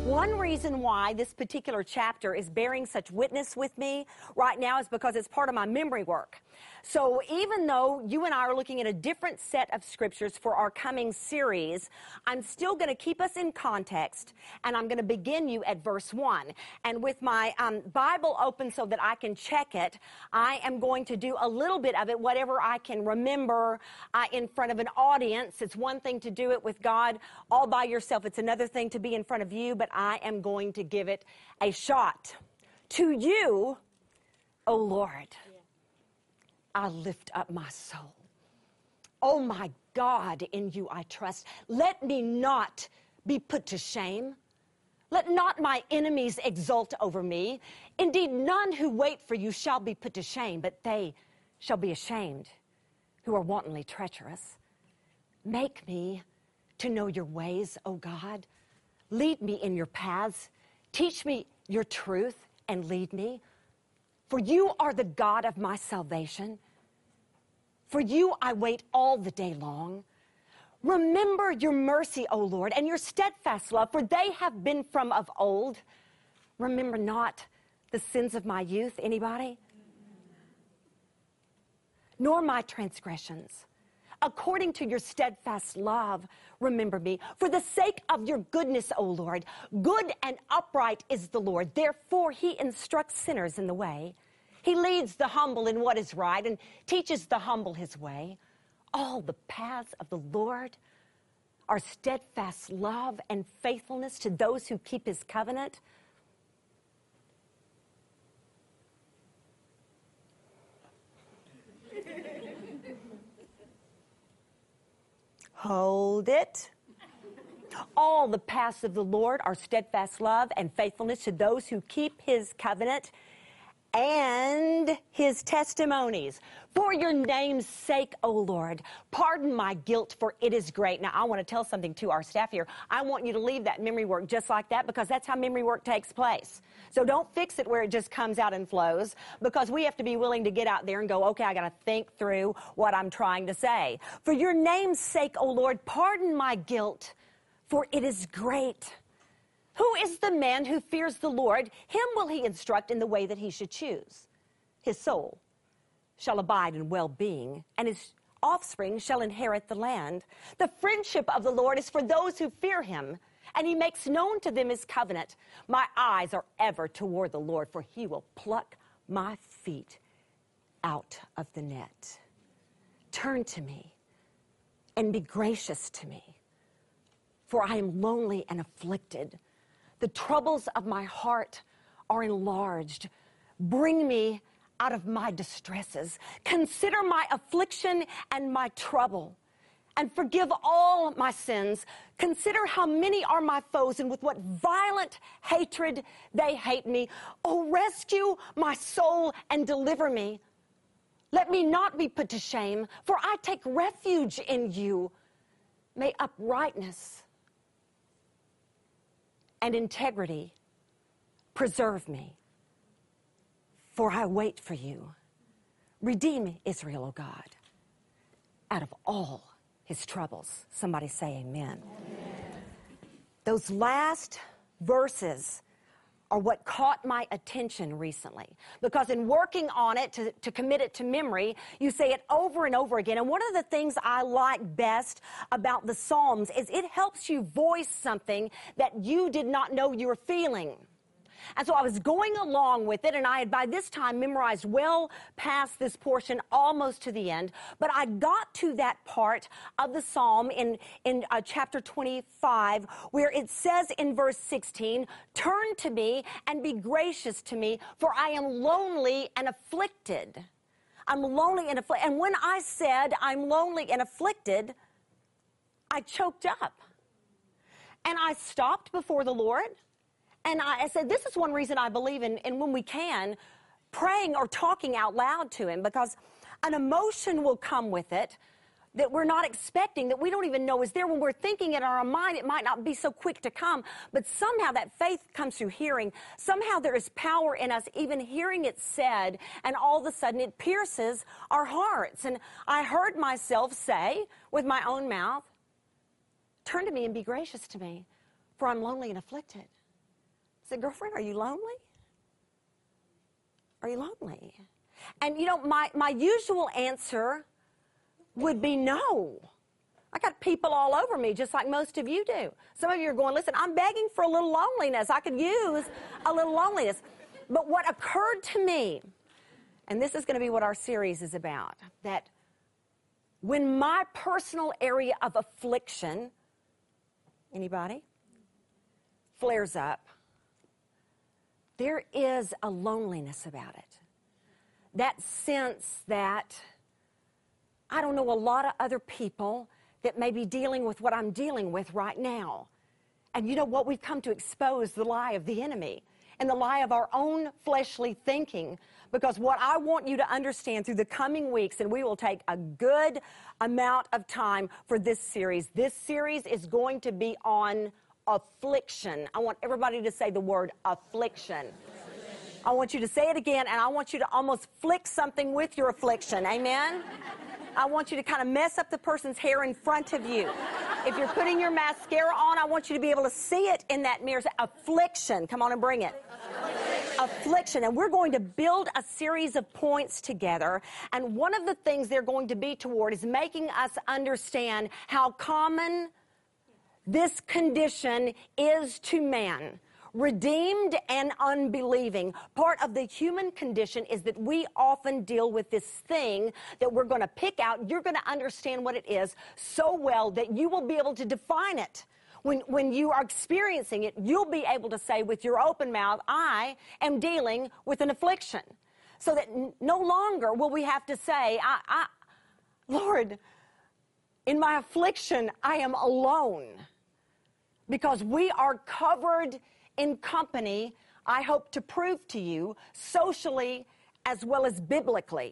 One reason why this particular chapter is bearing such witness with me right now is because it's part of my memory work. So even though you and I are looking at a different set of scriptures for our coming series, I'm still going to keep us in context, and I'm going to begin you at verse 1. And with my Bible open so that I can check it, I am going to do a little bit of it, whatever I can remember in front of an audience. It's one thing to do it with God all by yourself. It's another thing to be in front of you, but I am going to give it a shot. To you, O Lord, I lift up my soul. Oh my God, in you I trust. Let me not be put to shame. Let not my enemies exult over me. Indeed, none who wait for you shall be put to shame, but they shall be ashamed who are wantonly treacherous. Make me to know your ways, O God. Lead me in your paths. Teach me your truth and lead me. For you are the God of my salvation. For you I wait all the day long. Remember your mercy, O Lord, and your steadfast love, for they have been from of old. Remember not the sins of my youth, anybody? Nor my transgressions. According to your steadfast love, remember me. For the sake of your goodness, O Lord, good and upright is the Lord. Therefore, he instructs sinners in the way. He leads the humble in what is right and teaches the humble his way. All the paths of the Lord are steadfast love and faithfulness to those who keep his covenant. Hold it. All the paths of the Lord are steadfast love and faithfulness to those who keep his covenant and his testimonies. For your name's sake, O Lord, pardon my guilt, for it is great. Now, I want to tell something to our staff here. I want you to leave that memory work just like that, because that's how memory work takes place. So don't fix it where it just comes out and flows, because we have to be willing to get out there and go, okay, I got to think through what I'm trying to say. For your name's sake, O Lord, pardon my guilt, for it is great. Who is the man who fears the Lord? Him will he instruct in the way that he should choose. His soul shall abide in well-being, and his offspring shall inherit the land. The friendship of the Lord is for those who fear him, and he makes known to them his covenant. My eyes are ever toward the Lord, for he will pluck my feet out of the net. Turn to me and be gracious to me, for I am lonely and afflicted. The troubles of my heart are enlarged. Bring me out of my distresses. Consider my affliction and my trouble, and forgive all my sins. Consider how many are my foes, and with what violent hatred they hate me. Oh, rescue my soul and deliver me. Let me not be put to shame, for I take refuge in you. May uprightness and integrity preserve me, for I wait for you. Redeem Israel, O God, out of all his troubles. Somebody say amen. Amen. Those last verses are what caught my attention recently, because in working on it to commit it to memory, you say it over and over again. And one of the things I like best about the Psalms is it helps you voice something that you did not know you were feeling. And so I was going along with it, and I had by this time memorized well past this portion, almost to the end. But I got to that part of the psalm in chapter 25, where it says in verse 16, "Turn to me and be gracious to me, for I am lonely and afflicted." I'm lonely and afflicted. And when I said I'm lonely and afflicted, I choked up. And I stopped before the Lord. And I said, this is one reason I believe in when we can, praying or talking out loud to him, because an emotion will come with it that we're not expecting, that we don't even know is there. When we're thinking it in our mind, it might not be so quick to come, but somehow that faith comes through hearing. Somehow there is power in us even hearing it said, and all of a sudden it pierces our hearts. And I heard myself say with my own mouth, "Turn to me and be gracious to me, for I'm lonely and afflicted." said, girlfriend, are you lonely? Are you lonely? And you know, my usual answer would be no. I got people all over me, just like most of you do. Some of you are going, listen, I'm begging for a little loneliness. I could use a little loneliness. But what occurred to me, and this is going to be what our series is about, that when my personal area of affliction, anybody, flares up, there is a loneliness about it. That sense that I don't know a lot of other people that may be dealing with what I'm dealing with right now. And you know what? We've come to expose the lie of the enemy and the lie of our own fleshly thinking. Because what I want you to understand through the coming weeks, and we will take a good amount of time for this series is going to be on affliction. I want everybody to say the word affliction. I want you to say it again, and I want you to almost flick something with your affliction. Amen? I want you to kind of mess up the person's hair in front of you. If you're putting your mascara on, I want you to be able to see it in that mirror. Say, affliction. Come on and bring it. Affliction. And we're going to build a series of points together. And one of the things they're going to be toward is making us understand how common this condition is to man. Redeemed and unbelieving. Part of the human condition is that we often deal with this thing that we're going to pick out. You're going to understand what it is so well that you will be able to define it. When you are experiencing it, you'll be able to say with your open mouth, I am dealing with an affliction. So that no longer will we have to say, Lord, in my affliction, I am alone. Because we are covered in company, I hope to prove to you, socially as well as biblically.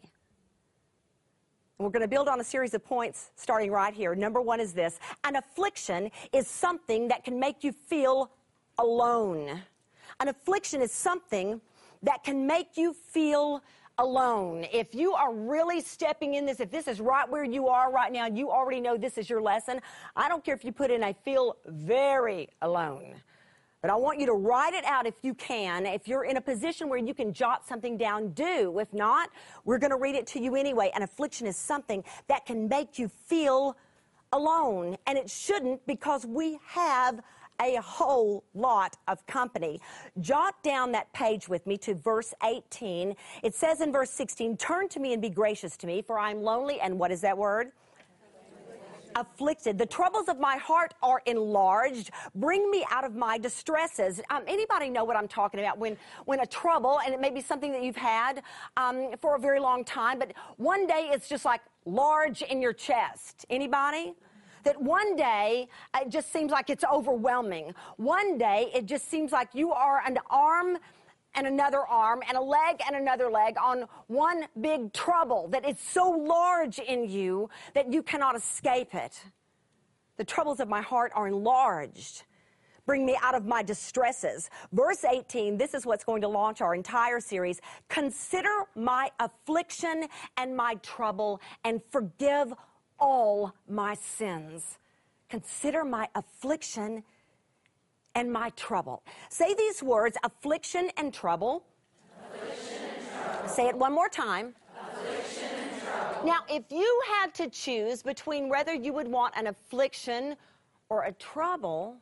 We're going to build on a series of points starting right here. Number one is this. An affliction is something that can make you feel alone. An affliction is something that can make you feel alone. If you are really stepping in this, if this is right where you are right now, you already know this is your lesson. I don't care if you put in I feel very alone. But I want you to write it out if you can. If you're in a position where you can jot something down, do. If not, we're going to read it to you anyway. An affliction is something that can make you feel alone. And it shouldn't, because we have a whole lot of company. Jot down that page with me to verse 18. It says in verse 16, turn to me and be gracious to me, for I am lonely. And what is that word? Afflicted. The troubles of my heart are enlarged. Bring me out of my distresses. Anybody know what I'm talking about? When a trouble, and it may be something that you've had for a very long time, but one day it's just like large in your chest. Anybody? That one day it just seems like it's overwhelming. One day it just seems like you are an arm and another arm and a leg and another leg on one big trouble that is so large in you that you cannot escape it. The troubles of my heart are enlarged. Bring me out of my distresses. Verse 18, this is what's going to launch our entire series. Consider my affliction and my trouble and forgive all my sins. Consider my affliction and my trouble. Say these words, affliction and trouble. Affliction and trouble. Say it one more time. Affliction and trouble. Now, if you had to choose between whether you would want an affliction or a trouble,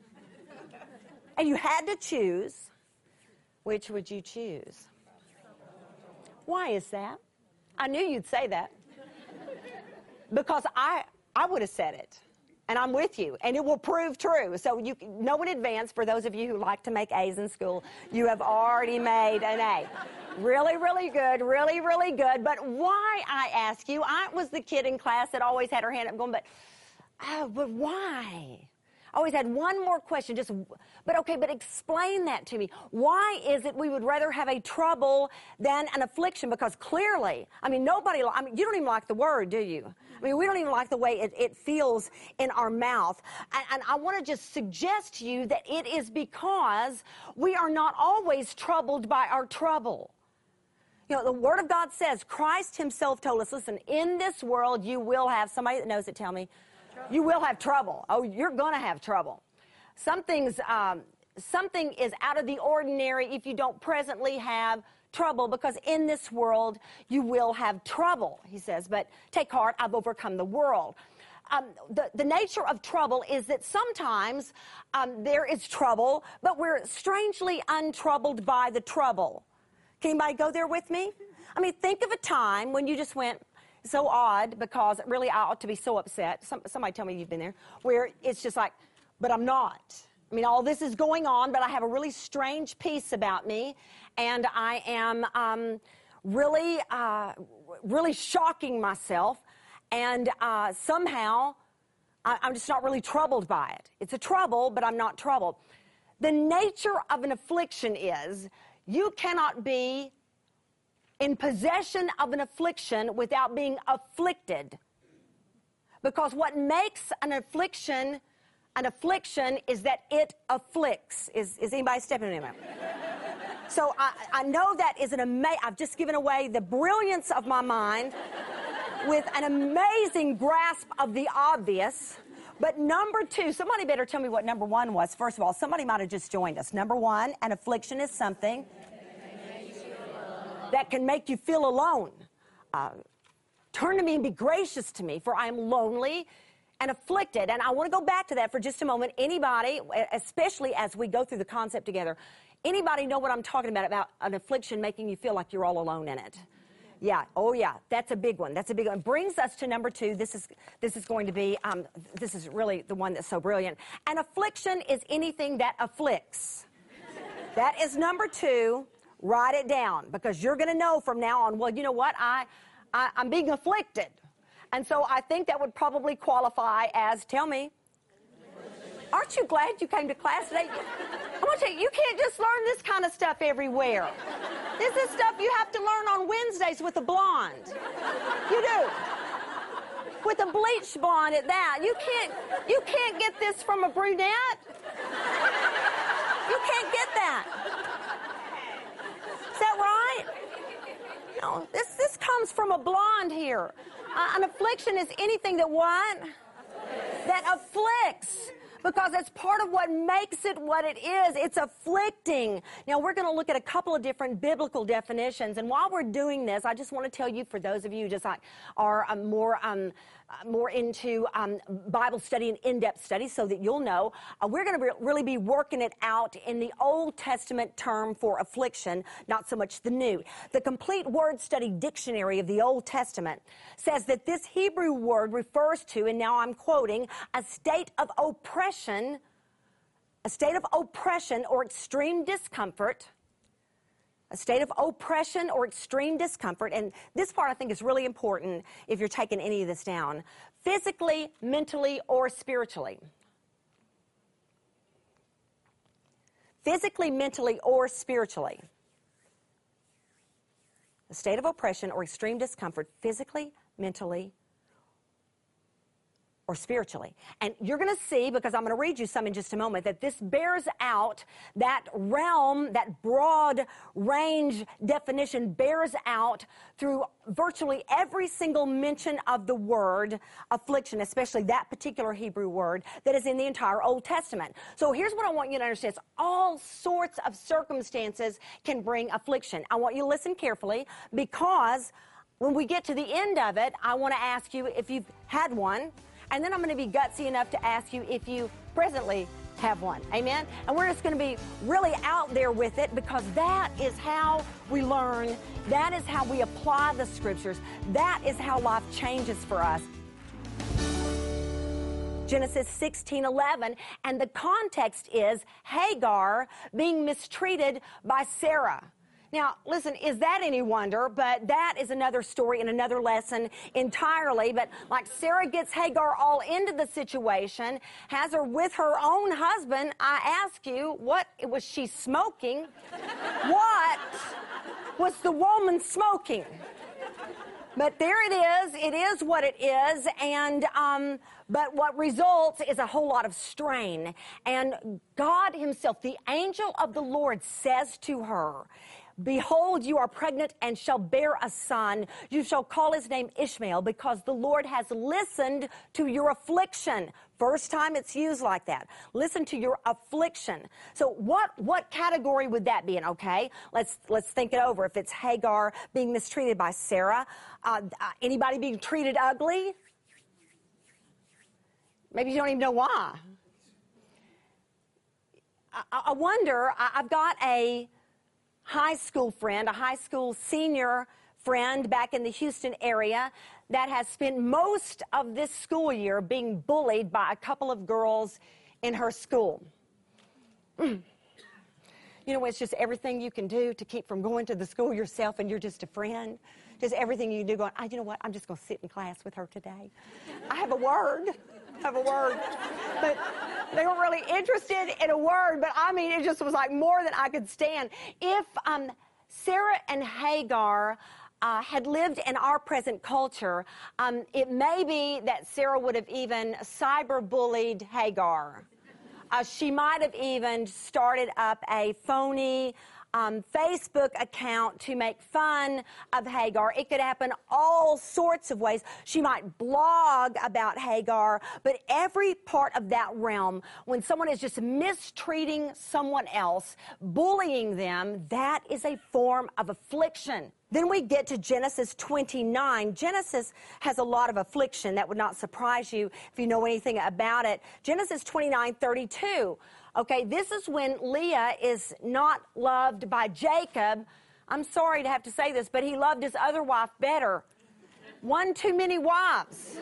and you had to choose, which would you choose? Why is that? I knew you'd say that. Because I would have said it. And I'm with you, and it will prove true. So you know in advance, for those of you who like to make A's in school, you have already made an A. Really, really good, really, really good. But why, I ask you? I was the kid in class that always had her hand up going, but why? I always had one more question, but explain that to me. Why is it we would rather have a trouble than an affliction? Because clearly, you don't even like the word, do you? We don't even like the way it feels in our mouth. And I want to just suggest to you that it is because we are not always troubled by our trouble. You know, the Word of God says, Christ himself told us, listen, in this world you will have, somebody that knows it, tell me, you will have trouble. Oh, you're going to have trouble. Some things something is out of the ordinary if you don't presently have trouble, because in this world you will have trouble, he says, but take heart, I've overcome the world. The nature of trouble is that sometimes there is trouble, but we're strangely untroubled by the trouble. Can anybody go there with me? I mean, think of a time when you just went, so odd, because really I ought to be so upset. Somebody tell me you've been there, where it's just like, but I'm not. I mean, all this is going on, but I have a really strange peace about me, and I am really shocking myself, and somehow I'm just not really troubled by it. It's a trouble, but I'm not troubled. The nature of an affliction is you cannot be in possession of an affliction without being afflicted. Because what makes an affliction is that it afflicts. Is anybody stepping in there? So I know that is I've just given away the brilliance of my mind with an amazing grasp of the obvious. But number two, somebody better tell me what number one was. First of all, somebody might have just joined us. Number one, an affliction is something that can make you feel alone. Turn to me and be gracious to me, for I am lonely and afflicted. And I want to go back to that for just a moment. Anybody, especially as we go through the concept together, anybody know what I'm talking about an affliction making you feel like you're all alone in it? Yeah, oh yeah, that's a big one. That's a big one. Brings us to number two. This is going to be, this is really the one that's so brilliant. An affliction is anything that afflicts. That is number two. Write it down, because you're going to know from now on, well, you know what, I'm being afflicted. And so I think that would probably qualify as, tell me, aren't you glad you came to class today? I'm going to tell you, you can't just learn this kind of stuff everywhere. This is stuff you have to learn on Wednesdays with a blonde. You do. With a bleach blonde at that. You can't get this from a brunette. You can't get that. Is that right? No, this comes from a blonde here. An affliction is anything that what? That afflicts. Because it's part of what makes it what it is. It's afflicting. Now, we're going to look at a couple of different biblical definitions. And while we're doing this, I just want to tell you, for those of you just like are more into Bible study and in-depth study, so that you'll know, we're going to really be working it out in the Old Testament term for affliction, not so much the New. The Complete Word Study Dictionary of the Old Testament says that this Hebrew word refers to, and now I'm quoting, a state of oppression or extreme discomfort. A state of oppression or extreme discomfort. And this part I think is really important if you're taking any of this down. Physically, mentally, or spiritually. Physically, mentally, or spiritually. A state of oppression or extreme discomfort, physically, mentally, or spiritually. And you're going to see, because I'm going to read you some in just a moment, that this bears out that realm, that broad range definition bears out through virtually every single mention of the word affliction, especially that particular Hebrew word that is in the entire Old Testament. So here's what I want you to understand. All sorts of circumstances can bring affliction. I want you to listen carefully, because when we get to the end of it, I want to ask you if you've had one. And then I'm going to be gutsy enough to ask you if you presently have one. Amen? And we're just going to be really out there with it, because that is how we learn. That is how we apply the Scriptures. That is how life changes for us. Genesis 16:11, and the context is Hagar being mistreated by Sarah. Now, listen, is that any wonder? But that is another story and another lesson entirely. But like Sarah gets Hagar all into the situation, has her with her own husband. I ask you, what was she smoking? What was the woman smoking? But there it is what it is, and but what results is a whole lot of strain. And God himself, the angel of the Lord, says to her, "Behold, you are pregnant and shall bear a son. You shall call his name Ishmael, because the Lord has listened to your affliction." First time it's used like that. Listen to your affliction. So what category would that be in? Okay, let's think it over. If it's Hagar being mistreated by Sarah, anybody being treated ugly? Maybe you don't even know why. I wonder, I've got a high school friend, a high school senior friend back in the Houston area that has spent most of this school year being bullied by a couple of girls in her school. You know, it's just everything you can do to keep from going to the school yourself, and you're just a friend. Just everything you do going, you know what, I'm just going to sit in class with her today. I have a word. But they were really interested in a word, but I mean, it just was like more than I could stand. If Sarah and Hagar had lived in our present culture, it may be that Sarah would have even cyber-bullied Hagar. She might have even started up a phony Facebook account to make fun of Hagar. It could happen all sorts of ways. She might blog about Hagar, but every part of that realm, when someone is just mistreating someone else, bullying them, that is a form of affliction. Then we get to Genesis 29. Genesis has a lot of affliction. That would not surprise you if you know anything about it. Genesis 29:32. Okay, this is when Leah is not loved by Jacob. I'm sorry to have to say this, but he loved his other wife better. One too many wives.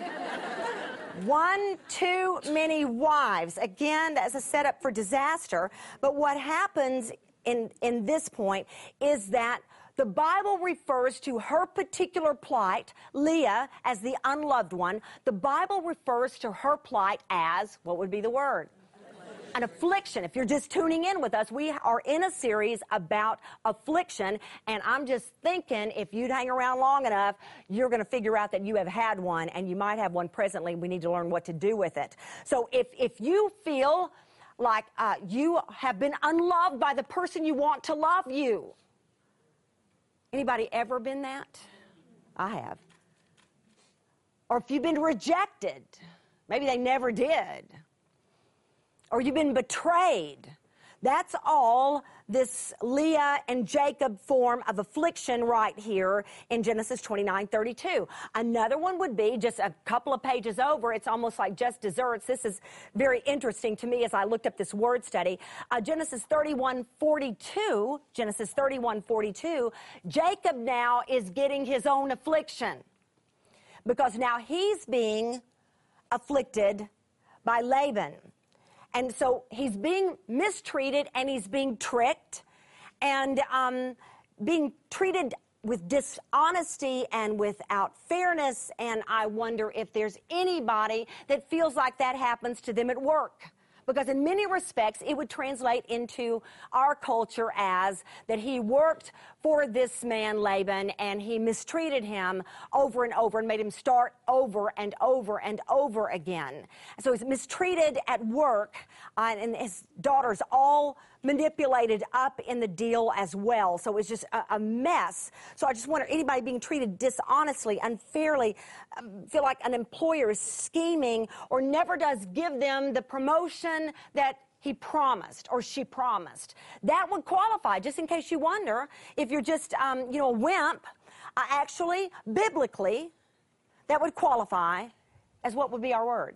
One too many wives. Again, that's a setup for disaster. But what happens in this point is that the Bible refers to her particular plight, Leah, as the unloved one. The Bible refers to her plight as, what would be the word? An affliction. If you're just tuning in with us, we are in a series about affliction, and I'm just thinking if you'd hang around long enough, you're going to figure out that you have had one, and you might have one presently. We need to learn what to do with it. So if you feel like you have been unloved by the person you want to love you, anybody ever been that? I have. Or if you've been rejected, maybe they never did. Or you've been betrayed. That's all this Leah and Jacob form of affliction right here in Genesis 29:32. Another one would be just a couple of pages over. It's almost like just desserts. This is very interesting to me as I looked up this word study. Genesis 31:42. Genesis 31:42. Jacob now is getting his own affliction because now he's being afflicted by Laban. And so he's being mistreated and he's being tricked and being treated with dishonesty and without fairness. And I wonder if there's anybody that feels like that happens to them at work. Because in many respects, it would translate into our culture as that he worked for this man, Laban, and he mistreated him over and over and made him start over and over and over again. So he's mistreated at work, and his daughters all manipulated up in the deal as well. So it was just a mess. So I just wonder, anybody being treated dishonestly, unfairly, feel like an employer is scheming or never does give them the promotion that he promised or she promised. That would qualify, just in case you wonder, if you're just, a wimp, actually, biblically, that would qualify as what would be our word?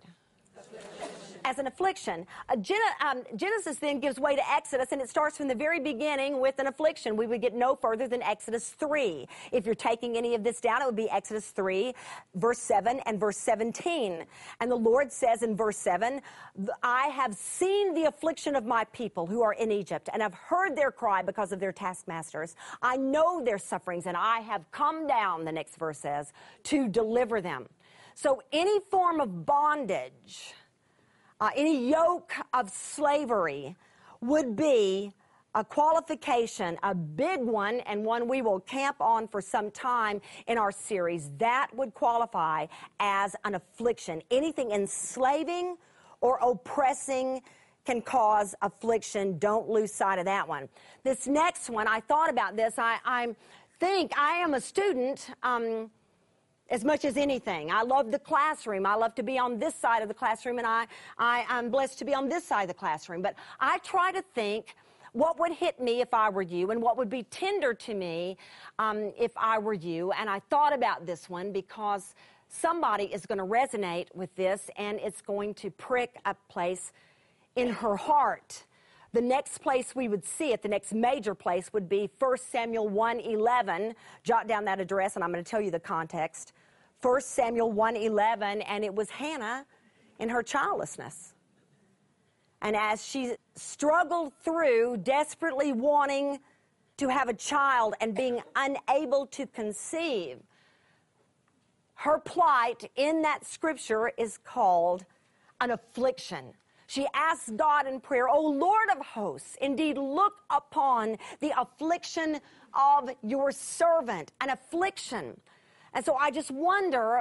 As an affliction. Genesis then gives way to Exodus, and it starts from the very beginning with an affliction. We would get no further than Exodus 3. If you're taking any of this down, it would be Exodus 3, verse 7 and verse 17. And the Lord says in verse 7, I have seen the affliction of my people who are in Egypt, and have heard their cry because of their taskmasters. I know their sufferings, and I have come down, the next verse says, to deliver them. So any form of bondage, any yoke of slavery would be a qualification, a big one, and one we will camp on for some time in our series. That would qualify as an affliction. Anything enslaving or oppressing can cause affliction. Don't lose sight of that one. This next one, I thought about this. I think I am a student as much as anything. I love the classroom. I love to be on this side of the classroom, and I'm blessed to be on this side of the classroom. But I try to think what would hit me if I were you, and what would be tender to me if I were you. And I thought about this one because somebody is going to resonate with this, and it's going to prick a place in her heart. The next place we would see it, the next major place, would be 1 Samuel 1:11. Jot down that address, and I'm going to tell you the context. 1 Samuel 1:11, and it was Hannah in her childlessness. And as she struggled through desperately wanting to have a child and being unable to conceive, her plight in that scripture is called an affliction. She asked God in prayer, "O Lord of hosts, indeed look upon the affliction of your servant," an affliction. And so I just wonder,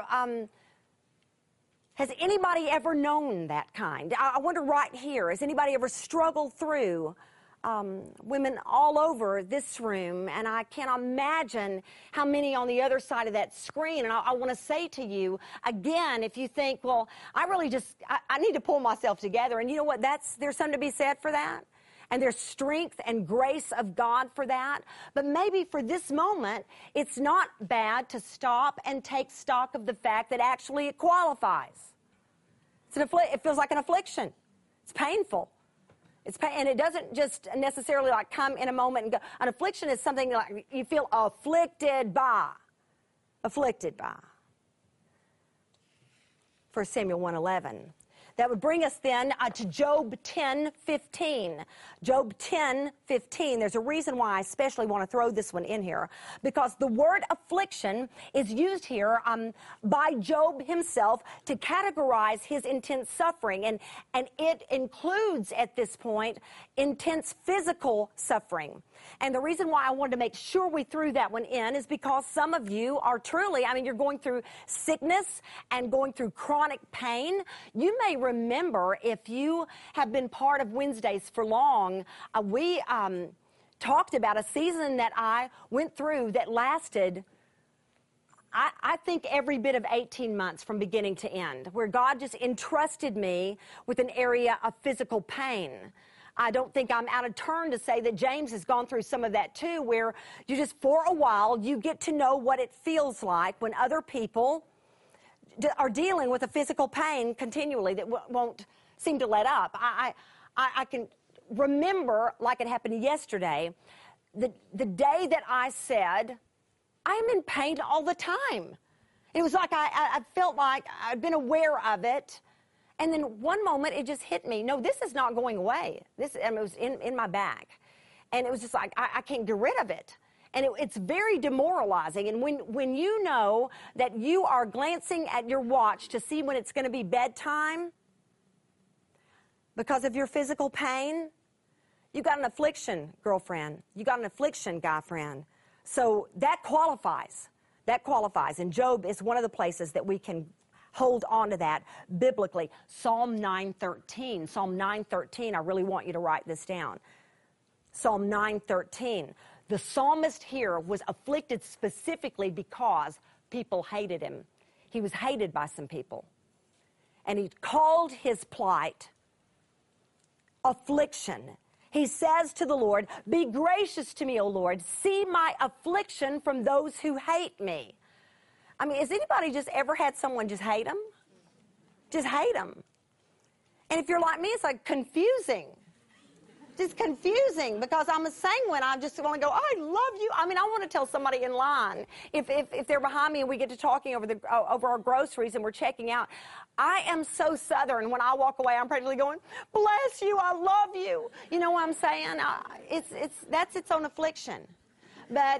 has anybody ever known that kind? I wonder right here, has anybody ever struggled through women all over this room? And I can't imagine how many on the other side of that screen. And I want to say to you, again, if you think, well, I need to pull myself together. And you know what? There's something to be said for that. And there's strength and grace of God for that. But maybe for this moment, it's not bad to stop and take stock of the fact that actually it qualifies. It feels like an affliction. It's painful. And it doesn't just necessarily like come in a moment and go. An affliction is something like you feel afflicted by. Afflicted by. 1 Samuel 1:11. That would bring us then to Job 10:15. Job 10:15. There's a reason why I especially want to throw this one in here. Because the word affliction is used here by Job himself to categorize his intense suffering. And it includes, at this point, intense physical suffering. And the reason why I wanted to make sure we threw that one in is because some of you are truly, you're going through sickness and going through chronic pain. You may remember, if you have been part of Wednesdays for long, we talked about a season that I went through that lasted, I think, every bit of 18 months from beginning to end, where God just entrusted me with an area of physical pain. I don't think I'm out of turn to say that James has gone through some of that too, where you just, for a while, you get to know what it feels like when other people are dealing with a physical pain continually that won't seem to let up. I can remember, like it happened yesterday, the day that I said, I'm in pain all the time. It was like I felt like I'd been aware of it. And then one moment it just hit me. No, this is not going away. It was in my back. And it was just like, I can't get rid of it. And it's very demoralizing. And when you know that you are glancing at your watch to see when it's going to be bedtime because of your physical pain, you got an affliction, girlfriend. You got an affliction, guy friend. So that qualifies. That qualifies. And Job is one of the places that we can hold on to that biblically. Psalm 9:13. Psalm 9:13. I really want you to write this down. Psalm 9:13. The psalmist here was afflicted specifically because people hated him. He was hated by some people. And he called his plight affliction. He says to the Lord, "Be gracious to me, O Lord. See my affliction from those who hate me." Has anybody just ever had someone just hate them? Just hate them. And if you're like me, it's like confusing. Just confusing, because I'm a sanguine. I just want to go, I love you. I want to tell somebody in line, if they're behind me and we get to talking over our groceries and we're checking out, I am so Southern. When I walk away, I'm practically going, bless you, I love you. You know what I'm saying? That's its own affliction. But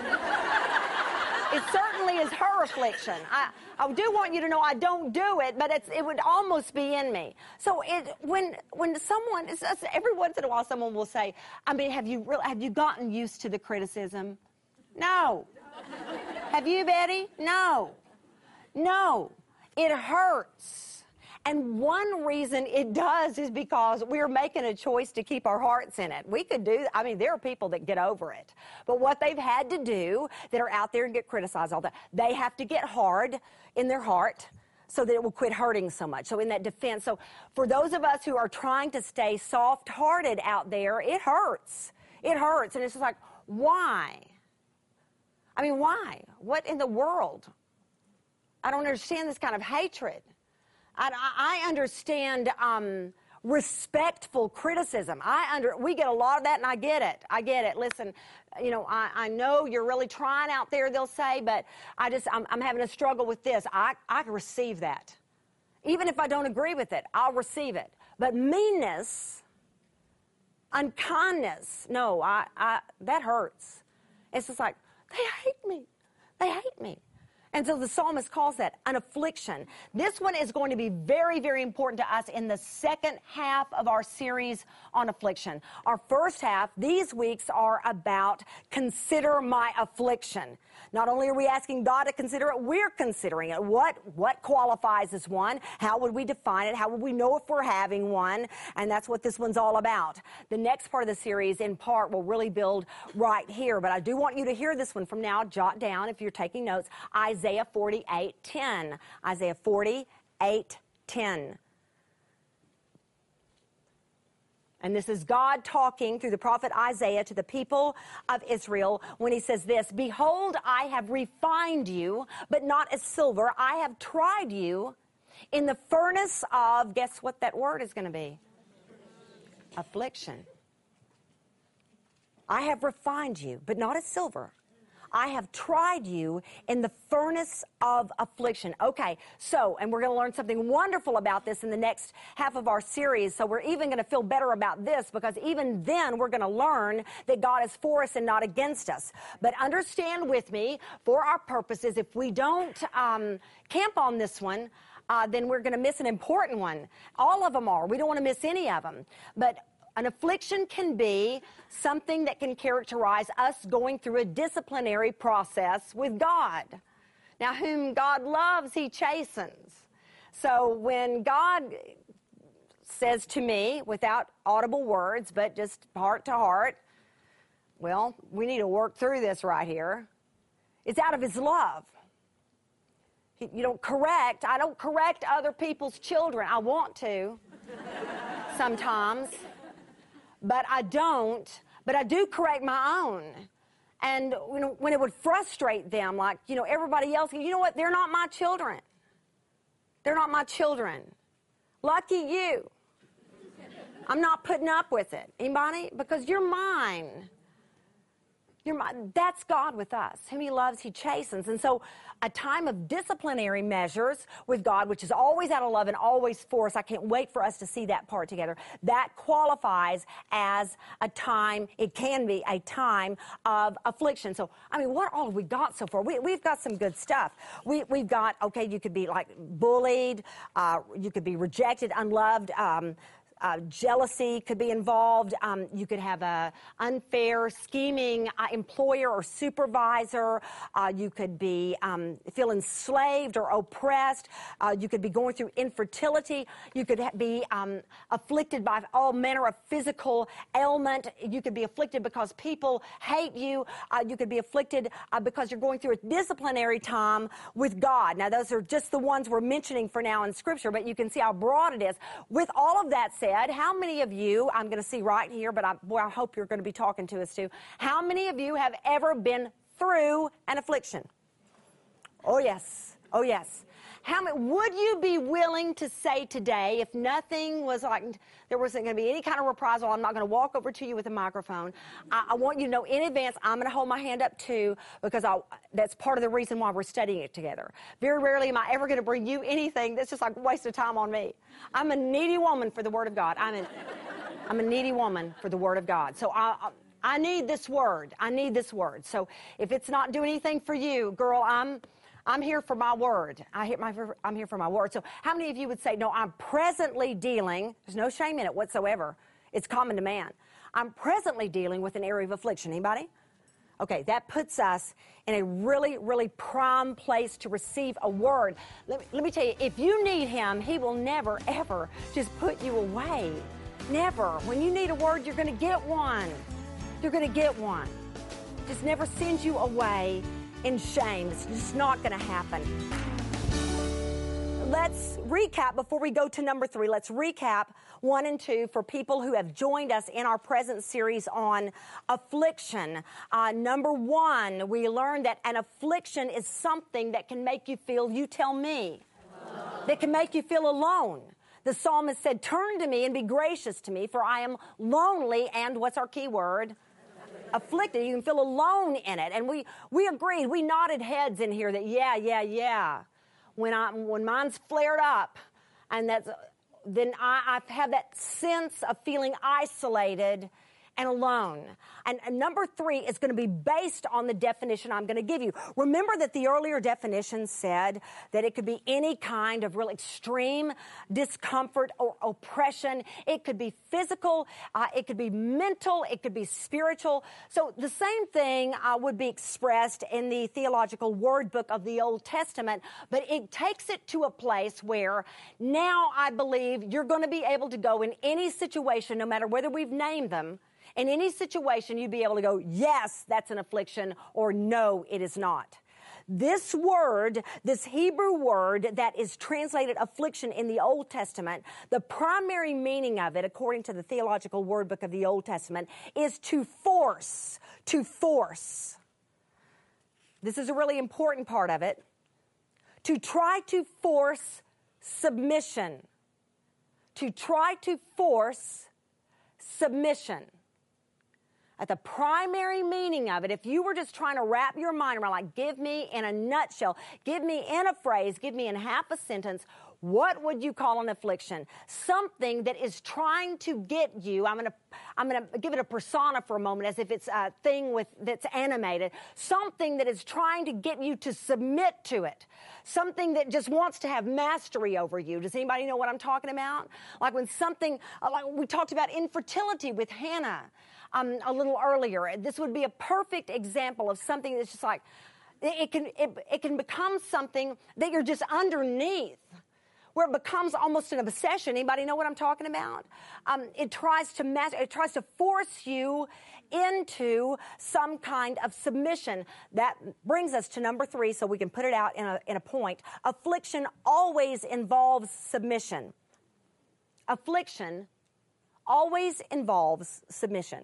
it certainly is her affliction. I do want you to know I don't do it, but it would almost be in me. So when someone, every once in a while, someone will say, have you gotten used to the criticism? No. Have you, Betty? No. It hurts. And one reason it does is because we're making a choice to keep our hearts in it. We could do, I mean, there are people that get over it. But what they've had to do that are out there and get criticized all that, they have to get hard in their heart so that it will quit hurting so much. So in that defense, so for those of us who are trying to stay soft-hearted out there, it hurts. It hurts. And it's just like, why? I mean, why? What in the world? I don't understand this kind of hatred. I understand respectful criticism. We get a lot of that, and I get it. I get it. Listen, you know, I know you're really trying out there, they'll say, but I'm having a struggle with this. I can receive that. Even if I don't agree with it, I'll receive it. But meanness, unkindness, no, that hurts. It's just like, they hate me. They hate me. And so the psalmist calls that an affliction. This one is going to be very, very important to us in the second half of our series on affliction. Our first half, these weeks, are about consider my affliction. Not only are we asking God to consider it, we're considering it. What qualifies as one? How would we define it? How would we know if we're having one? And that's what this one's all about. The next part of the series, in part, will really build right here. But I do want you to hear this one from now. Jot down, if you're taking notes, Isaiah 48:10. Isaiah 48:10. And this is God talking through the prophet Isaiah to the people of Israel when he says this, behold, I have refined you, but not as silver. I have tried you in the furnace of, guess what that word is going to be? Affliction. I have refined you, but not as silver. I have tried you in the furnace of affliction. Okay, so, and we're going to learn something wonderful about this in the next half of our series. So we're even going to feel better about this because even then we're going to learn that God is for us and not against us. But understand with me, for our purposes, if we don't camp on this one, then we're going to miss an important one. All of them are. We don't want to miss any of them. But an affliction can be something that can characterize us going through a disciplinary process with God. Now, whom God loves, he chastens. So when God says to me, without audible words, but just heart to heart, well, we need to work through this right here, it's out of his love. You don't correct. I don't correct other people's children. I want to sometimes. But I don't. But I do correct my own. And you know, when it would frustrate them, like, you know, everybody else, you know what? They're not my children. They're not my children. Lucky you. I'm not putting up with it. Anybody? Because you're mine. You're mine. That's God with us. Whom he loves, he chastens. And so a time of disciplinary measures with God, which is always out of love and always for us. I can't wait for us to see that part together. That qualifies as a time, it can be a time of affliction. So, I mean, what all have we got so far? We've got some good stuff. We've got, okay, you could be like bullied, you could be rejected, unloved, jealousy could be involved. You could have a unfair, scheming employer or supervisor. You could be feel enslaved or oppressed. You could be going through infertility. You could be afflicted by all manner of physical ailment. You could be afflicted because people hate you. You could be afflicted because you're going through a disciplinary time with God. Now, those are just the ones we're mentioning for now in Scripture, but you can see how broad it is. With all of that said, how many of you, I'm going to see right here, but I hope you're going to be talking to us too, how many of you have ever been through an affliction? Oh, yes. Oh, yes. How many, would you be willing to say today, if nothing was like, there wasn't going to be any kind of reprisal, I'm not going to walk over to you with a microphone. I want you to know in advance, I'm going to hold my hand up too, because that's part of the reason why we're studying it together. Very rarely am I ever going to bring you anything that's just like a waste of time on me. I'm a needy woman for the Word of God. I'm a needy woman for the Word of God. So I need this Word. I need this Word. So if it's not doing anything for you, girl, I'm here for my word. I'm here for my word. So how many of you would say, no, I'm presently dealing, there's no shame in it whatsoever. It's common to man. I'm presently dealing with an area of affliction. Anybody? Okay, that puts us in a really, really prime place to receive a word. Let me tell you, if you need him, he will never, ever just put you away. Never. When you need a word, you're going to get one. You're going to get one. Just never send you away in shame. It's just not going to happen. Let's recap before we go to number 3. Let's recap 1 and 2 for people who have joined us in our present series on affliction. Number 1, we learned that an affliction is something that can make you feel, you tell me, that can make you feel alone. The psalmist said, turn to me and be gracious to me, for I am lonely and, what's our key word? Afflicted. You can feel alone in it. And we agreed, we nodded heads in here that yeah. When mine's flared up, and then I've had that sense of feeling isolated and alone. And number 3 is going to be based on the definition I'm going to give you. Remember that the earlier definition said that it could be any kind of real extreme discomfort or oppression. It could be physical, it could be mental, it could be spiritual. So the same thing would be expressed in the theological word book of the Old Testament, but it takes it to a place where now I believe you're going to be able to go in any situation, no matter whether we've named them. In any situation, you'd be able to go, yes, that's an affliction, or no, it is not. This word, this Hebrew word that is translated affliction in the Old Testament, the primary meaning of it, according to the theological word book of the Old Testament, is to force, to force. This is a really important part of it. To try to force submission. To try to force submission. At the primary meaning of it, if you were just trying to wrap your mind around, like, give me in a nutshell, give me in a phrase, give me in half a sentence, what would you call an affliction? Something that is trying to get you, I'm going to give it a persona for a moment as if it's a thing that's animated, something that is trying to get you to submit to it. Something that just wants to have mastery over you. Does anybody know what I'm talking about? Like when something, like we talked about infertility with Hannah a little earlier. This would be a perfect example of something that's just like, it can become something that you're just underneath, where it becomes almost an obsession. Anybody know what I'm talking about? It tries to force you into some kind of submission. That brings us to number 3, so we can put it out in a point. Affliction always involves submission. Affliction always involves submission.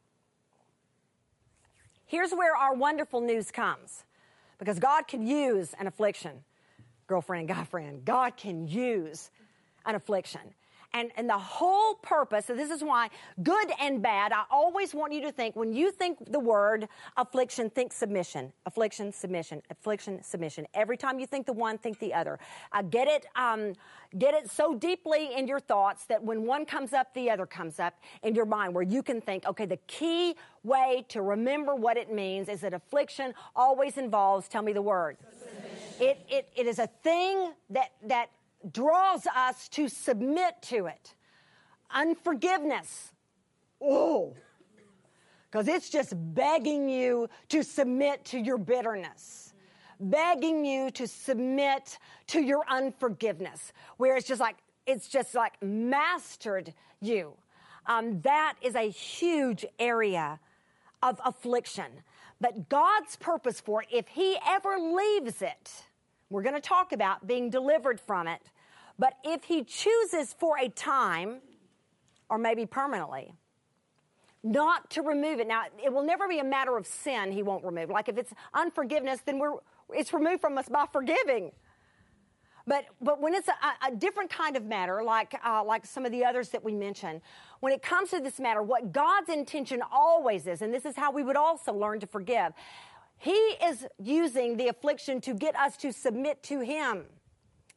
Here's where our wonderful news comes, because God can use an affliction. Girlfriend, guy friend, God can use an affliction. And the whole purpose, so this is why, good and bad, I always want you to think, when you think the word affliction, think submission. Affliction, submission. Affliction, submission. Every time you think the one, think the other. Get it so deeply in your thoughts that when one comes up, the other comes up in your mind, where you can think, okay, the key way to remember what it means is that affliction always involves, tell me the word. It is a thing that draws us to submit to it. Unforgiveness. Oh, because it's just begging you to submit to your bitterness, begging you to submit to your unforgiveness, where it's just like mastered you. That is a huge area of affliction. But God's purpose for it, if he ever leaves it, we're going to talk about being delivered from it. But if he chooses for a time, or maybe permanently, not to remove it. Now, it will never be a matter of sin he won't remove. Like if it's unforgiveness, then it's removed from us by forgiving. But when it's a different kind of matter, like some of the others that we mentioned, when it comes to this matter, what God's intention always is, and this is how we would also learn to forgive, he is using the affliction to get us to submit to him.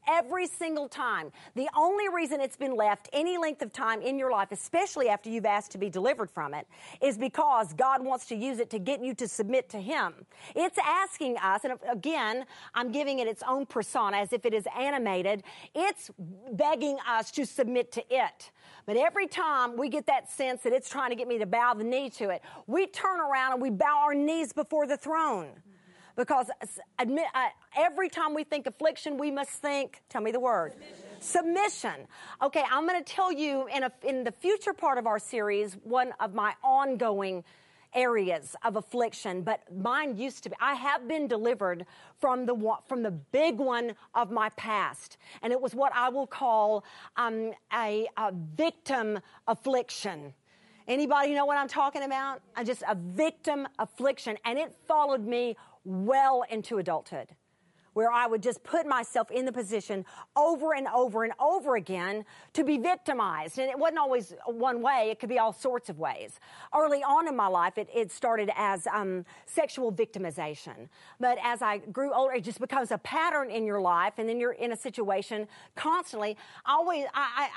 every single time. The only reason it's been left any length of time in your life, especially after you've asked to be delivered from it, is because God wants to use it to get you to submit to Him. It's asking us, and again, I'm giving it its own persona as if it is animated. It's begging us to submit to it. But every time we get that sense that it's trying to get me to bow the knee to it, we turn around and we bow our knees before the throne. Because every time we think affliction, we must think, tell me the word, submission. Okay, I'm going to tell you in the future part of our series, one of my ongoing areas of affliction, but mine used to be. I have been delivered from the big one of my past, and it was what I will call a victim affliction. Anybody know what I'm talking about? Just a victim affliction, and it followed me well into adulthood, where I would just put myself in the position over and over and over again to be victimized. And it wasn't always one way. It could be all sorts of ways. Early on in my life, it started as sexual victimization. But as I grew older, it just becomes a pattern in your life. And then you're in a situation constantly. I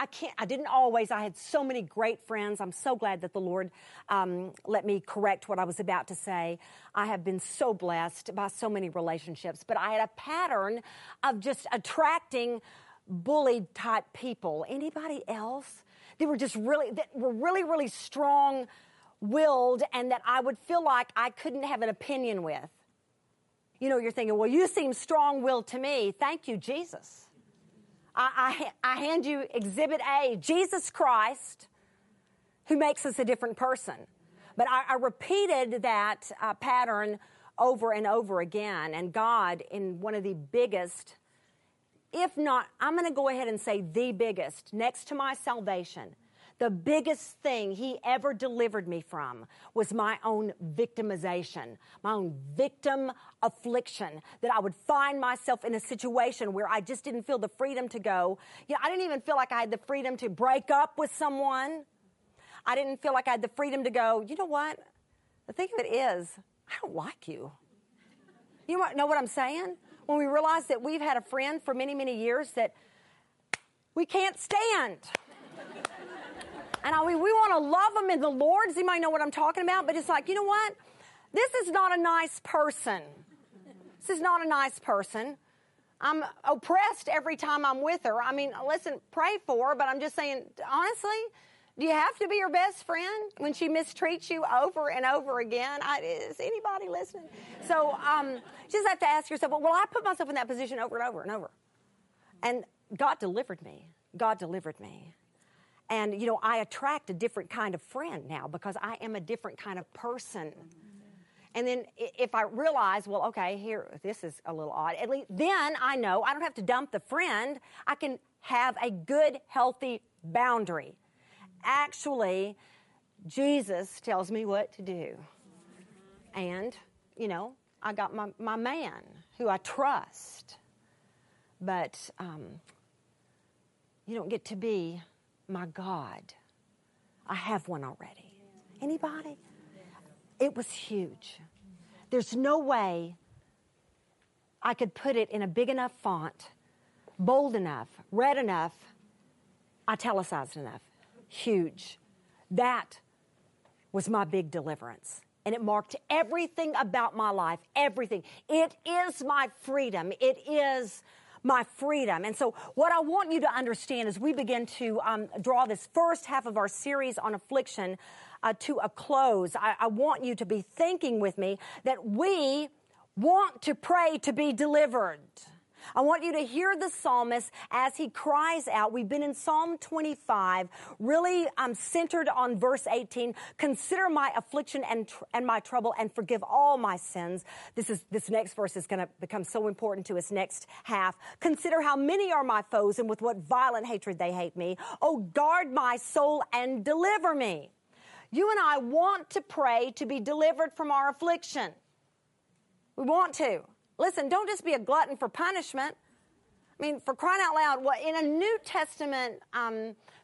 had so many great friends. I'm so glad that the Lord let me correct what I was about to say. I have been so blessed by so many relationships. But I had a pattern of just attracting bullied type people. Anybody else? That were really strong-willed, and that I would feel like I couldn't have an opinion with. You know, you're thinking, well, you seem strong-willed to me. Thank you, Jesus. I hand you Exhibit A, Jesus Christ, who makes us a different person. But I repeated that pattern over and over again, and God, in one of the biggest, if not, I'm going to go ahead and say the biggest, next to my salvation, the biggest thing He ever delivered me from was my own victimization, my own victim affliction, that I would find myself in a situation where I just didn't feel the freedom to go. You know, I didn't even feel like I had the freedom to break up with someone. I didn't feel like I had the freedom to go, you know what? The thing of it is, I don't like you. You know what I'm saying? When we realize that we've had a friend for many, many years that we can't stand. And we want to love them in the Lord. Does anybody know what I'm talking about? But it's like, you know what? This is not a nice person. This is not a nice person. I'm oppressed every time I'm with her. I mean, listen, pray for her, but I'm just saying, honestly, do you have to be your best friend when she mistreats you over and over again? Is anybody listening? So just have to ask yourself, well, I put myself in that position over and over and over. And God delivered me. God delivered me. And, you know, I attract a different kind of friend now because I am a different kind of person. And then if I realize, well, okay, this is a little odd, at least then I know I don't have to dump the friend. I can have a good, healthy boundary. Actually, Jesus tells me what to do. And, you know, I got my man who I trust. But you don't get to be my God. I have one already. Anybody? It was huge. There's no way I could put it in a big enough font, bold enough, red enough, italicized enough. Huge. That was my big deliverance. And it marked everything about my life, everything. It is my freedom. It is my freedom. And so what I want you to understand as we begin to draw this first half of our series on affliction to a close, I want you to be thinking with me that we want to pray to be delivered. I want you to hear the psalmist as he cries out. We've been in Psalm 25, really centered on verse 18. Consider my affliction and my trouble and forgive all my sins. This next verse is going to become so important to us next half. Consider how many are my foes and with what violent hatred they hate me. Oh, guard my soul and deliver me. You and I want to pray to be delivered from our affliction. We want to. Listen, don't just be a glutton for punishment. I mean, for crying out loud, in a New Testament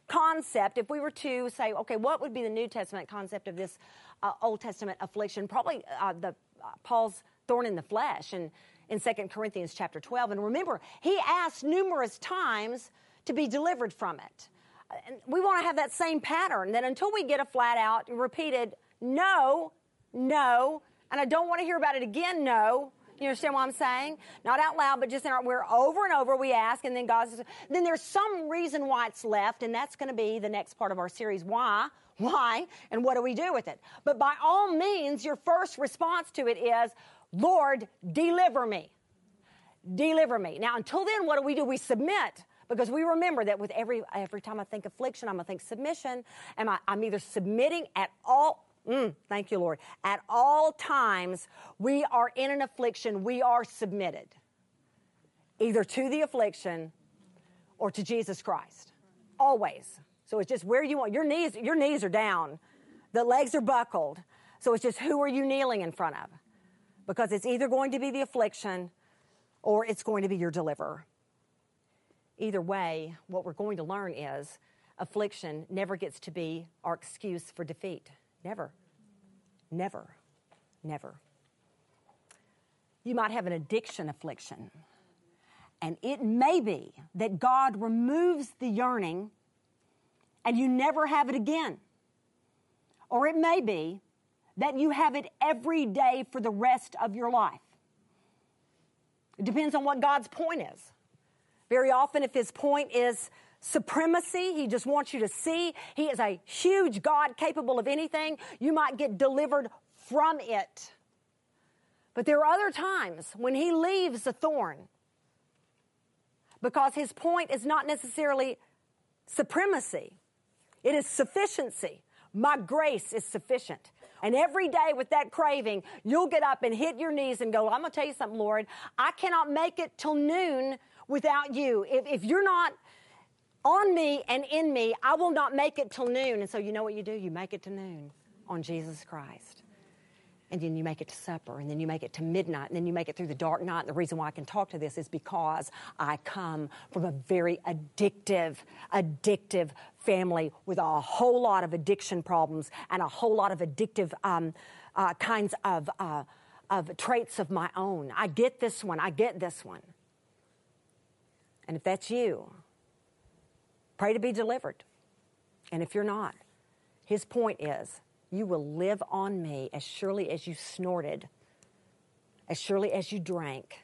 concept, if we were to say, okay, what would be the New Testament concept of this Old Testament affliction? Probably Paul's thorn in the flesh in 2 Corinthians chapter 12. And remember, he asked numerous times to be delivered from it. And we want to have that same pattern, that until we get a flat out, repeated, no, no, and I don't want to hear about it again, no. You understand what I'm saying? Not out loud, but just in our, we're over and over we ask, and then God says, then there's some reason why it's left, and that's going to be the next part of our series. Why? Why? And what do we do with it? But by all means, your first response to it is, Lord, deliver me. Deliver me. Now, until then, what do? We submit. Because we remember that with every time I think affliction, I'm going to think submission. And I'm either submitting at all. Thank you, Lord. At all times, we are in an affliction. We are submitted. Either to the affliction or to Jesus Christ. Always. So it's just where you want. Your knees are down. The legs are buckled. So it's just who are you kneeling in front of? Because it's either going to be the affliction or it's going to be your deliverer. Either way, what we're going to learn is affliction never gets to be our excuse for defeat. Never. Never. Never. You might have an addiction affliction, and it may be that God removes the yearning and you never have it again. Or it may be that you have it every day for the rest of your life. It depends on what God's point is. Very often, if his point is supremacy, he just wants you to see he is a huge God capable of anything, you might get delivered from it. But there are other times when he leaves a thorn because his point is not necessarily supremacy. It is sufficiency. My grace is sufficient. And every day with that craving, you'll get up and hit your knees and go, I'm going to tell you something, Lord. I cannot make it till noon without you. If you're not on me and in me, I will not make it till noon. And so you know what you do? You make it to noon on Jesus Christ. And then you make it to supper, and then you make it to midnight, and then you make it through the dark night. And the reason why I can talk to this is because I come from a very addictive family with a whole lot of addiction problems and a whole lot of addictive kinds of traits of my own. I get this one. And if that's you, pray to be delivered. And if you're not, his point is, you will live on me as surely as you snorted, as surely as you drank,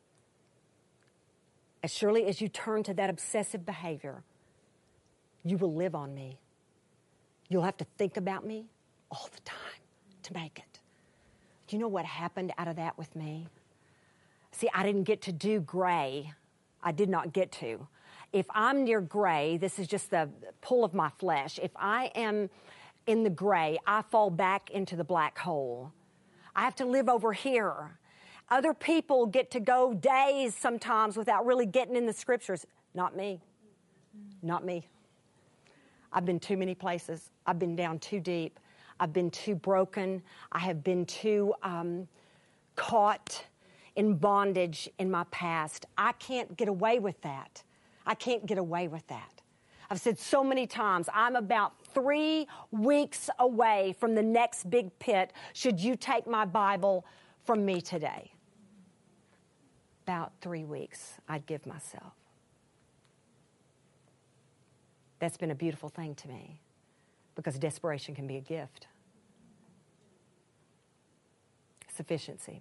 as surely as you turned to that obsessive behavior. You will live on me. You'll have to think about me all the time to make it. Do you know what happened out of that with me? See, I didn't get to do gray. I did not get to. If I'm near gray, this is just the pull of my flesh. If I am in the gray, I fall back into the black hole. I have to live over here. Other people get to go days sometimes without really getting in the scriptures. Not me. Not me. I've been too many places. I've been down too deep. I've been too broken. I have been too caught in bondage in my past. I can't get away with that. I can't get away with that. I've said so many times, I'm about 3 weeks away from the next big pit should you take my Bible from me today. About 3 weeks I'd give myself. That's been a beautiful thing to me because desperation can be a gift. Sufficiency.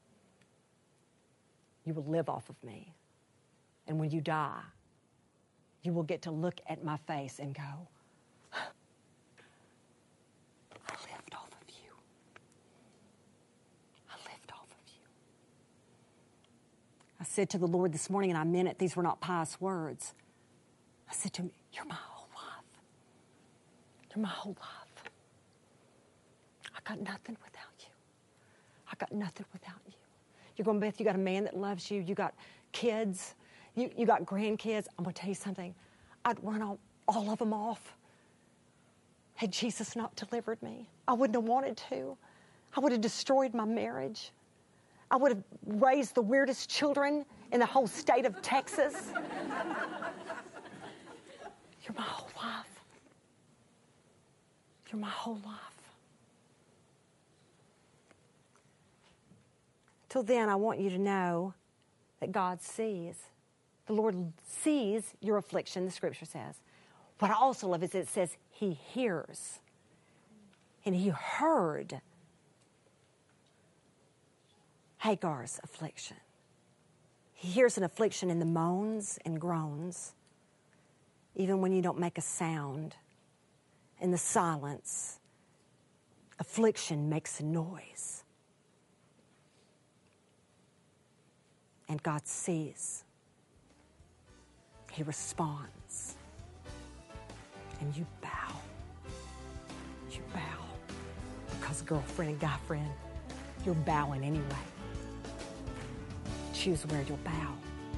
You will live off of me. And when you die, you will get to look at my face and go, I lived off of you. I lived off of you. I said to the Lord this morning, and I meant it, these were not pious words. I said to him, you're my whole life. You're my whole life. I got nothing without you. I got nothing without you. You're going, Beth, you got a man that loves you. You got kids. You got grandkids. I'm going to tell you something. I'd run all of them off. Had Jesus not delivered me, I wouldn't have wanted to. I would have destroyed my marriage. I would have raised the weirdest children in the whole state of Texas. You're my whole life. You're my whole life. Till then, I want you to know that God sees. The Lord sees your affliction, the scripture says. What I also love is it says he hears. And he heard Hagar's affliction. He hears an affliction in the moans and groans, even when you don't make a sound. In the silence, affliction makes a noise. And God sees. He responds. And you bow. You bow. Because girlfriend and guy friend, you're bowing anyway. Choose where you'll bow.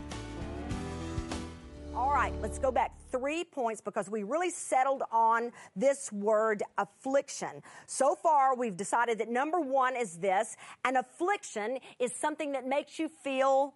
All right, let's go back 3 points because we really settled on this word affliction. So far, we've decided that number 1 is this: an affliction is something that makes you feel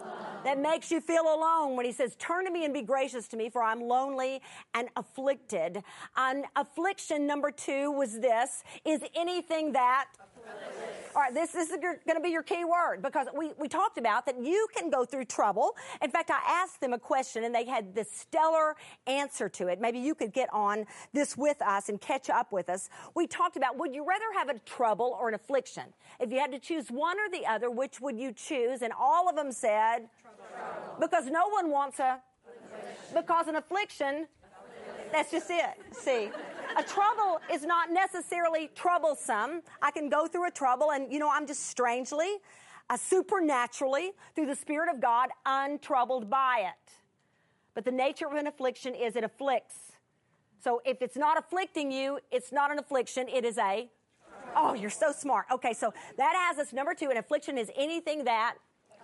alone. When he says, turn to me and be gracious to me, for I'm lonely and afflicted. Affliction number 2 was this, is anything that... All right, this is going to be your key word because we talked about that you can go through trouble. In fact, I asked them a question and they had this stellar answer to it. Maybe you could get on this with us and catch up with us. We talked about, would you rather have a trouble or an affliction? If you had to choose one or the other, which would you choose? And all of them said, trouble. Because no one wants because an affliction, that's just it. See, a trouble is not necessarily troublesome. I can go through a trouble and, I'm just strangely, supernaturally, through the Spirit of God, untroubled by it. But the nature of an affliction is it afflicts. So if it's not afflicting you, it's not an affliction, it is a... Oh, you're so smart. Okay, so that has us, number 2, an affliction is anything that...